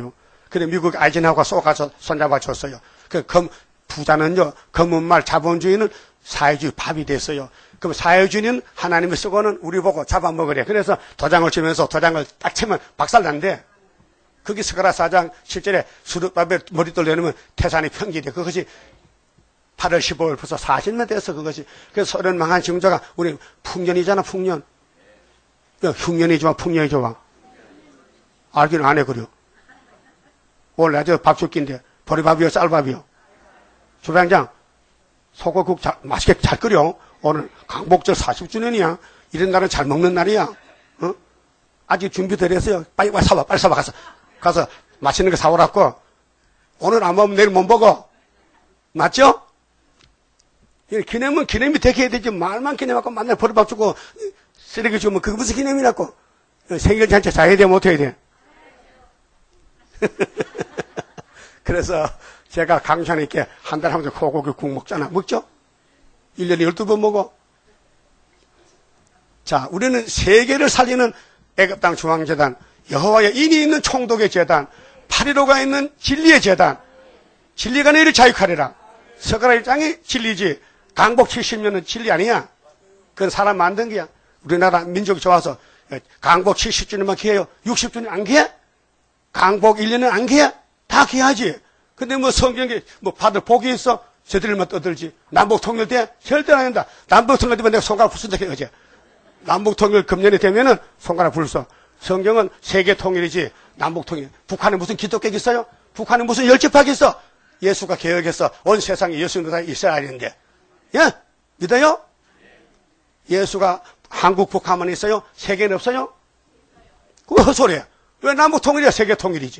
그래 미국 아이젠하워가 쏘가서 손잡아 줬어요. 그 검, 부자는요, 검은 말 자본주의는 사회주의 밥이 됐어요. 그럼 사회주의는 하나님이 쓰고는 우리 보고 잡아먹으래. 그래서 도장을 치면서 도장을 딱 치면 박살난대. 그게 스가랴 사 장 실제로 수르바벨 머리돌 내놓으면 태산이 평지돼. 그것이 팔월 십오일 벌써 사십 년 됐어, 그것이. 그래서 소련 망한 지금자가 우리 풍년이잖아, 풍년. 흉년이 좋아, 풍년이 좋아. 알기는 안 해, 그려. 원래 저 밥줄기인데, 보리밥이요, 쌀밥이요. 주방장, 소고국 잘, 맛있게 잘 끓여. 오늘 강복절 사십 주년이야. 이런 날은 잘 먹는 날이야. 어? 아직 준비 덜 했어요. 빨리 와 사와, 빨리 사와, 가서. 가서 맛있는 거 사오라고. 오늘 안 먹으면 내일 못 먹어. 맞죠? 기념은 기념이 되게 해야 되지. 말만 기념하고 맨날 보리밥 주고 쓰레기 주면 그게 무슨 기념이라고. 생일 잔치 잘 해야 돼, 못 해야 돼? 그래서 제가 강찬이께 한 달에 한 번 소고기 국 먹잖아. 먹죠? 일 년에 열두 번 먹어. 자, 우리는 세계를 살리는 애굽 땅 중앙재단, 여호와의 인이 있는 총독의 재단, 팔일오가 있는 진리의 재단, 진리가 너희를 자유하리라. 스가랴 일 장이 진리지. 강복 칠십 년은 진리 아니야. 그건 사람 만든 거야. 우리나라 민족이 좋아서 강복 칠십 주년만 기해요. 육십 주년 안 기해? 강복 일 년은 안 기해? 다 기하지. 근데 뭐 성경에 뭐 받을 복이 있어? 저들만 떠들지. 남북 통일돼? 절대 안 한다. 남북 통일되면 내가 손가락 부순다 어제. 남북 통일 금년이 되면은 손가락 불써. 성경은 세계 통일이지. 남북 통일. 북한에 무슨 기독교 있어요? 북한에 무슨 열집학 있어? 예수가 개혁해서 온 세상에 예수님도 다 이스라엘인데. 예? 믿어요? 예수가 한국 북한만 있어요? 세계는 없어요? 그거 헛소리야. 왜 남북 통일이야? 세계 통일이지.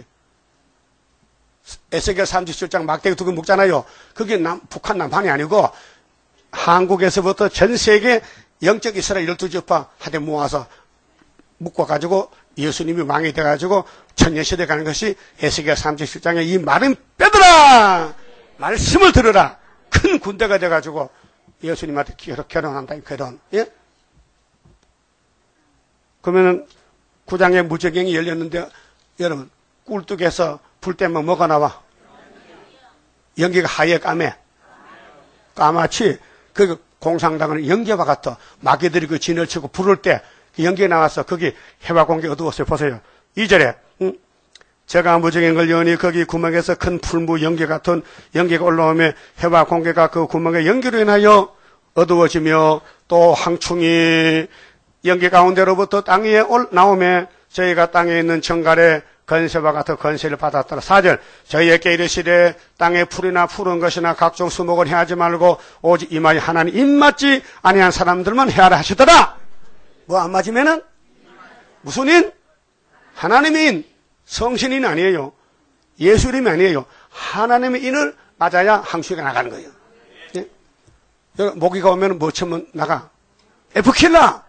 에스겔 삼십칠 장 막대기 두개 먹잖아요. 그게 남, 북한 남한이 아니고 한국에서부터 전 세계 영적 이스라엘 열두 지파 한테 모아서 묶어가지고 예수님이 왕이 돼가지고 천년시대 가는 것이 에스겔 삼십칠 장의 이 말은 빼더라! 말씀을 들으라! 큰 군대가 돼가지고 예수님한테 결혼한다, 결혼. 예? 그러면은 구장에 무적행이 열렸는데 여러분, 꿀뚝에서 불 때문에 뭐가 나와? 연기가 하얘 까매. 까맣지? 그 공상당은 연기와 같아. 마귀들이 그 진을 치고 부를 때 그 연기가 나와서 거기 해와 공기 어두웠어요. 보세요. 이 절에 응? 제가 무적인 걸 여니 거기 구멍에서 큰 풀무 연기 같은 연기가 올라오며 해와 공기가 그 구멍의 연기로 인하여 어두워지며 또 황충이 연기 가운데로부터 땅 위에 올 나오며 저희가 땅에 있는 정갈에 건세와 같은 건세를 받았더라. 사 절 저희에게 이르시되 땅에 풀이나 푸른 것이나 각종 수목을 해하지 말고 오직 이마에 하나님 입맞지 아니한 사람들만 해하라 하시더라. 뭐 안 맞으면은 무슨 인? 하나님의 인. 성신인 아니에요. 예수 이름이 아니에요. 하나님의 인을 맞아야 항수가 나가는 거예요. 예? 모기가 오면 뭐 치면 나가? 에프킬러!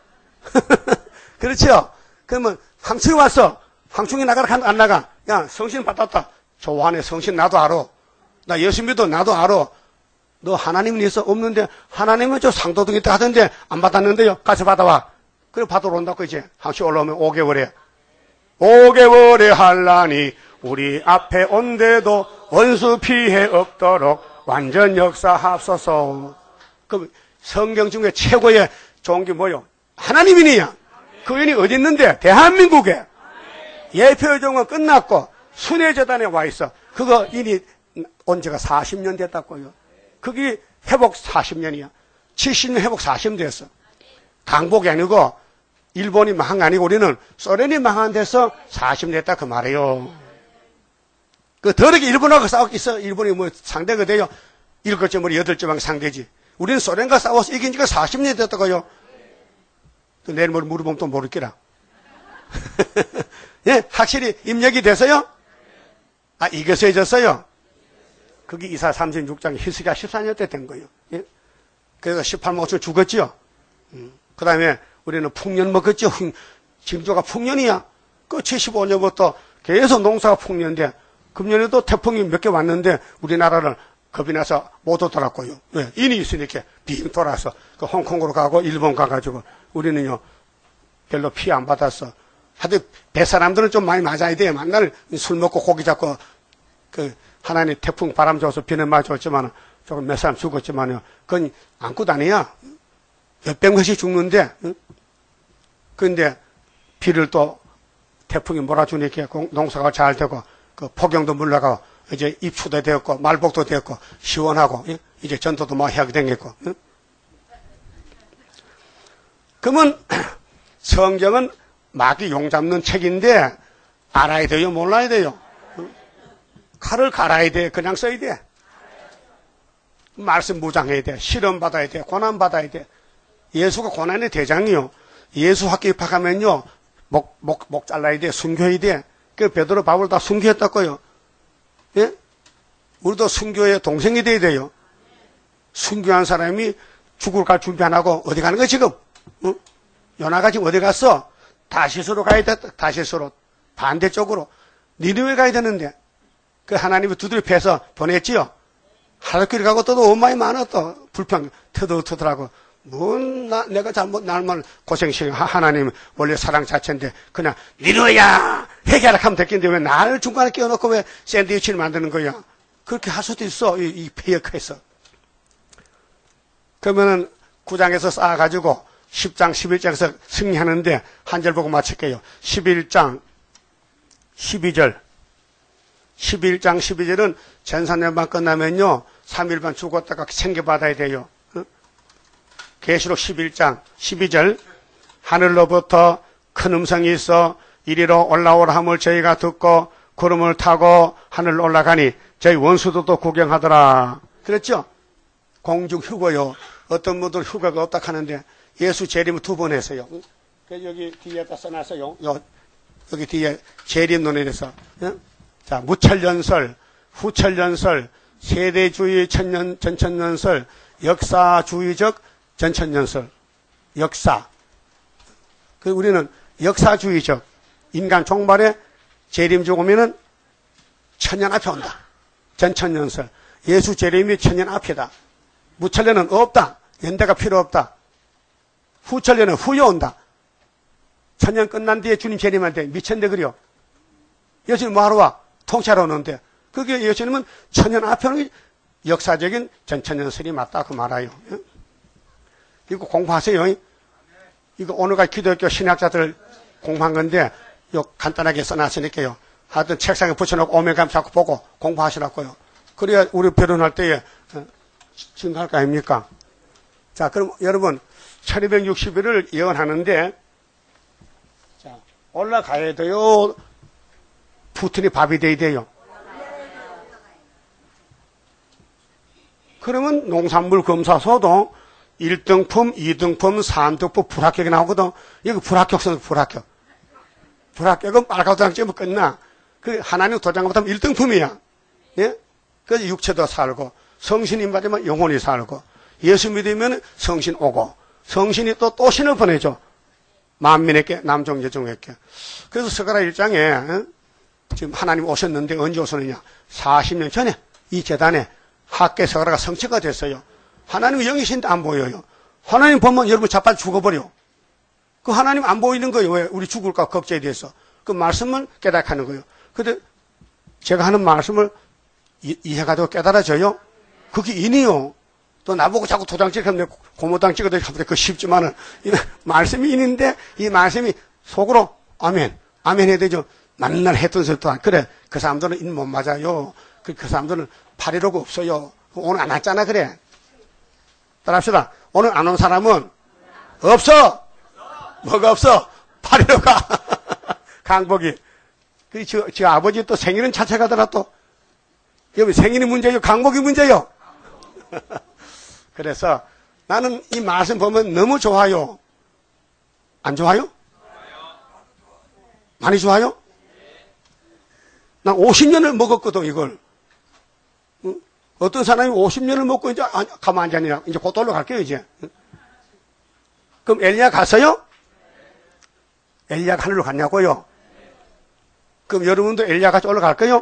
그렇죠? 그러면 항충이 왔어. 항충이 나가라 안 나가? 야, 성신 받았다. 좋아하네. 성신 나도 알아. 나 예수 믿어. 나도 알아. 너 하나님은 있어? 없는데 하나님은 저 상도덕 있다 하던데 안 받았는데요. 가서 받아와. 그래 받으러 온다고 이제 항충이 올라오면 오 개월에 오 개월에 할라니 우리 앞에 온데도 원수 피해 없도록 완전 역사하소서. 그럼 성경 중에 최고의 좋은 게 뭐요? 하나님이니야. 그 인이 어디 있는데? 대한민국에. 예표여정은 끝났고 순회재단에 와 있어. 그거 인이 온 지가 사십 년 됐다고요. 그게 회복 사십 년이야. 칠십 년 회복 사십 년 됐어. 강복이 아니고 일본이 망한 게 아니고 우리는 소련이 망한 데서 사십 년 됐다 그 말이에요. 그 더럽게 일본하고 싸웠겠어. 일본이 뭐 상대가 돼요. 일곱 점 우리 여덟 점하고 상대지. 우리는 소련과 싸워서 이긴 지가 사십 년이 됐다고요. 또 내일 뭘 물어보면 또 모르겠라. 예, 확실히 입력이 돼서요? 아, 이겨서 해졌어요? 그게 이사 삼십육 장 히스기야 십사 년 때 된 거예요. 예? 그래서 십팔만 오천 죽었지요. 음. 그 다음에 우리는 풍년 먹었죠. 징조가 풍년이야. 그 칠십오 년부터 계속 농사가 풍년인데, 금년에도 태풍이 몇 개 왔는데, 우리나라를 겁이 나서 못 오더라고요. 네, 인이 있으니까 빙 돌아서, 그 홍콩으로 가고, 일본 가가지고, 우리는요, 별로 피해 안 받았어. 하여튼 배 사람들은 좀 많이 맞아야 돼요. 맨날 술 먹고 고기 잡고 그 하나님 태풍 바람 줘서 비는 맞았지만 조금 몇 사람 죽었지만요. 그건 안고 다녀야 몇백 명씩 죽는데 응? 근데 비를 또 태풍이 몰아주니까 농사가 잘 되고 그 폭염도 물러가고 이제 입추도 되었고 말복도 되었고 시원하고 예? 이제 전도도 막 하게 되겠고 예? 그러면 성경은 마귀 용잡는 책인데 알아야 돼요 몰라야 돼요? 예? 칼을 갈아야 돼 그냥 써야 돼? 말씀 무장해야 돼 실험 받아야 돼 고난 받아야 돼 예수가 고난의 대장이요 예수 학교 입학하면요 목, 목, 목 잘라야 돼 순교해야 돼 그 베드로 바울 다 순교했다고요. 예? 우리도 순교의 동생이 돼야 돼요. 순교한 사람이 죽을 갈 준비 안 하고 어디 가는 거야 지금? 응? 요나가 지금 어디 갔어? 다시스로 가야 돼. 다시스로 반대쪽으로 니느웨 가야 되는데 그 하나님이 두드려 패서 보냈지요. 하늘길 가고 또 너무 많이 많아 또 불평 터득터득하고 뭔 나, 내가 잘못 날만 고생시켜 하나님 원래 사랑 자체인데 그냥 니느웨야 해결하라 하면 됐겠는데 왜 나를 중간에 끼워놓고 왜 샌드위치를 만드는 거야? 그렇게 할 수도 있어. 이, 이 폐역해서. 그러면은 구 장에서 쌓아가지고 십 장, 십일 장에서 승리하는데 한 절 보고 마칠게요. 십일 장, 십이 절. 십일 장, 십이 절은 전산년반 끝나면요. 삼 일반 죽었다가 생겨받아야 돼요. 계시록 십일 장, 십이 절. 하늘로부터 큰 음성이 있어 이리로 올라오라 함을 저희가 듣고 구름을 타고 하늘로 올라가니 저희 원수들도 구경하더라. 그랬죠? 공중 휴거요. 어떤 분들 휴거가 없다 하는데 예수 재림을 두 번 했어요. 여기 뒤에다 써놨어요. 요, 여기 뒤에 재림 논의에서. 자, 무천년설, 후천년설, 세대주의 천년, 전천년설, 역사주의적 전천년설. 역사. 그 우리는 역사주의적. 인간 종말에 재림 죽으면은 천년 앞에 온다. 전천년설. 예수 재림이 천년 앞이다. 무천년은 없다. 연대가 필요 없다. 후천년은 후에 온다. 천년 끝난 뒤에 주님 재림할 때 미천대 그려. 예수님 뭐하러 와? 통치하러 오는데. 그게 예수님은 천년 앞에 오는 게 역사적인 전천년설이 맞다. 그 말아요. 이거 공부하세요. 이거 오늘까지 기독교 신학자들 공부한 건데 요 간단하게 써놨으니까요. 하여튼 책상에 붙여놓고 오면 가면 자꾸 보고 공부하시라고요. 그래야 우리 결혼할 때에 증가할 거 아닙니까? 자, 그럼 여러분 천이백육십 일을 예언하는데 자, 올라가야 돼요? 푸틴이 밥이 돼야 돼요? 그러면 농산물 검사소도 일 등품, 이 등품, 삼 등품 불합격이 나오거든. 이거 불합격선 불합격. 불합격은 빨갛도장 찍으면 끝나. 그 하나님 도장 못하면 일 등품이야. 예? 그래서 육체도 살고 성신이 받으면 영혼이 살고 예수 믿으면 성신 오고 성신이 또 또 신을 보내죠. 만민에게 남종 여종에게. 그래서 스가랴 일 장에 어? 지금 하나님 오셨는데 언제 오셨느냐? 사십 년 전에 이 재단에 학계 스가랴가 성취가 됐어요. 하나님 영이신데 안 보여요. 하나님 보면 여러분 자빨 죽어버려. 그 하나님 안 보이는 거예요. 왜? 우리 죽을까 걱정에 대해서. 그 말씀을 깨닫는 거예요. 근데 제가 하는 말씀을 이, 이해가지고 깨달아져요? 그게 인이요. 또 나보고 자꾸 도장 찍으면 고무장 찍어도 그 쉽지만은 이 말씀이 인인데 이 말씀이 속으로 아멘, 아멘 해야 되죠. 맨날 했던 소리 또한 그래. 그 사람들은 인 못 맞아요. 그, 그 사람들은 팔일오가 없어요. 오늘 안 왔잖아 그래. 따라합시다. 오늘 안 온 사람은 없어. 뭐가 없어? 팔일오가 강복이. 그, 저, 저 아버지 또 생일은 찾아가더라 또. 여기 생일이 문제요? 강복이 문제요? 그래서 나는 이 말씀 보면 너무 좋아요. 안 좋아요? 많이 좋아요? 난 오십 년을 먹었거든, 이걸. 응? 어떤 사람이 오십 년을 먹고 이제 아, 가만 앉았냐. 이제 곧 올라갈게요, 이제. 응? 그럼 엘리야 갔어요? 엘리야가 하늘로 갔냐고요? 그럼 여러분도 엘리야 같이 올라갈까요?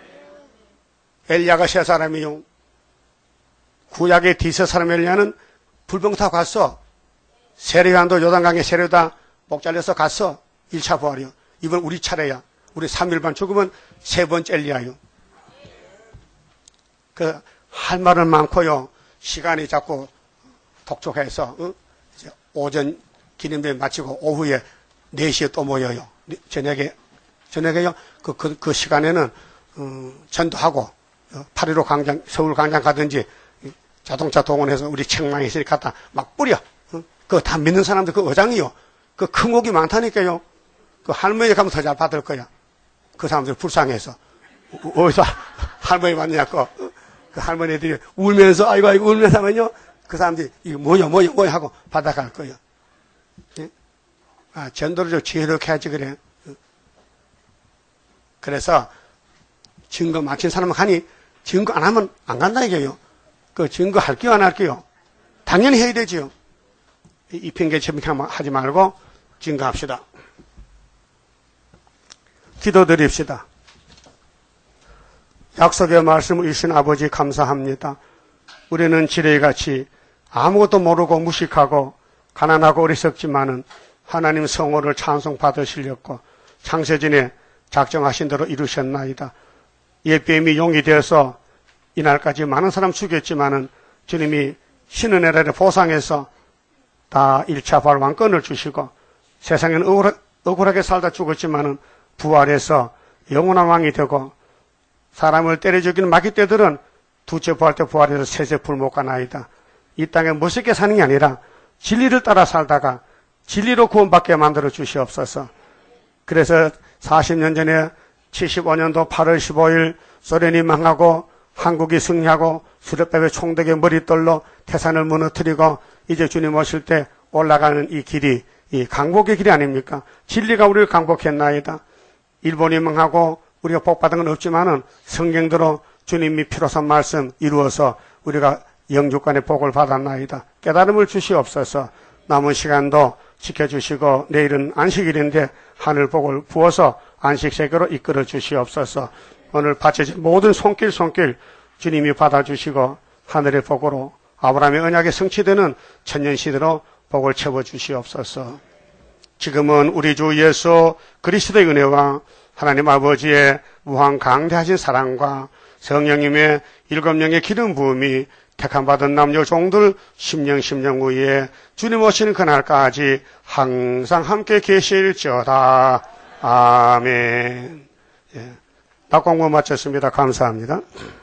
엘리야가 세 사람이요. 구약의 디스 사람 엘리야는 불병 타고 갔어. 세례요한도 요단강에 세례다 목 잘려서 갔어. 일 차 부활이요. 이번 우리 차례야. 우리 삼 일반 죽으면 세 번 젤리야요. 그, 할 말은 많고요. 시간이 자꾸 독촉해서, 어? 이제 오전 기념회 마치고 오후에 네 시에 또 모여요. 저녁에, 저녁에요. 그, 그, 그 시간에는, 어, 전도하고, 어, 팔일오 광장, 서울 광장 가든지, 자동차 동원해서 우리 책망에 갖다 막 뿌려. 어? 그거 다 믿는 사람들 그 어장이요. 그 큰 목이 많다니까요. 그 할머니 가면 더 잘 받을 거야. 그 사람들 불쌍해서. 어디서 할머니 왔냐고. 그 할머니들이 울면서, 아이고, 아이고, 울면서 하면요. 그 사람들이, 이거 뭐야, 뭐야, 뭐야 하고 받아갈 거예요. 예? 아, 전도를 좀 지혜롭게 해야지, 그래. 그래서, 증거 마친 사람은 하니, 증거 안 하면 안 간다, 이게요. 그 증거 할게요, 안 할게요? 당연히 해야 되지요. 이 핑계 저핑계 하지 말고, 증거합시다. 기도드립시다. 약속의 말씀을 주신 아버지 감사합니다. 우리는 지레같이 아무것도 모르고 무식하고 가난하고 어리석지만은 하나님 성호를 찬송 받으시려고 창세전에 작정하신 대로 이루셨나이다. 예뱀이 용이 되어서 이날까지 많은 사람 죽였지만은 주님이 신의 나라를 보상해서 다 일 차 발왕권을 주시고 세상에는 억울하, 억울하게 살다 죽었지만은 부활해서 영원한 왕이 되고 사람을 때려 죽이는 마귀떼들은 두째 부활 때 부활해서 세세 불목가나이다. 이 땅에 멋있게 사는 게 아니라 진리를 따라 살다가 진리로 구원받게 만들어 주시옵소서. 그래서 사십 년 전에 칠십오 년도 팔월 십오일 소련이 망하고 한국이 승리하고 수렵밥의 총독의 머릿돌로 태산을 무너뜨리고 이제 주님 오실 때 올라가는 이 길이 이 강복의 길이 아닙니까? 진리가 우리를 강복했나이다. 일본이 망하고 우리가 복받은 건 없지만은 성경대로 주님이 피로선 말씀 이루어서 우리가 영주권의 복을 받았나이다. 깨달음을 주시옵소서. 남은 시간도 지켜주시고 내일은 안식일인데 하늘 복을 부어서 안식세계로 이끌어 주시옵소서. 오늘 바쳐진 모든 손길 손길 주님이 받아주시고 하늘의 복으로 아브라함의 언약에 성취되는 천년시대로 복을 채워주시옵소서. 지금은 우리 주 예수 그리스도의 은혜와 하나님 아버지의 무한 강대하신 사랑과 성령님의 일곱 명의 기름 부음이 택함받은 남녀 종들 십년 십년 후에 주님 오시는 그날까지 항상 함께 계실지어다. 아멘. 예. 낙공부 마쳤습니다. 감사합니다.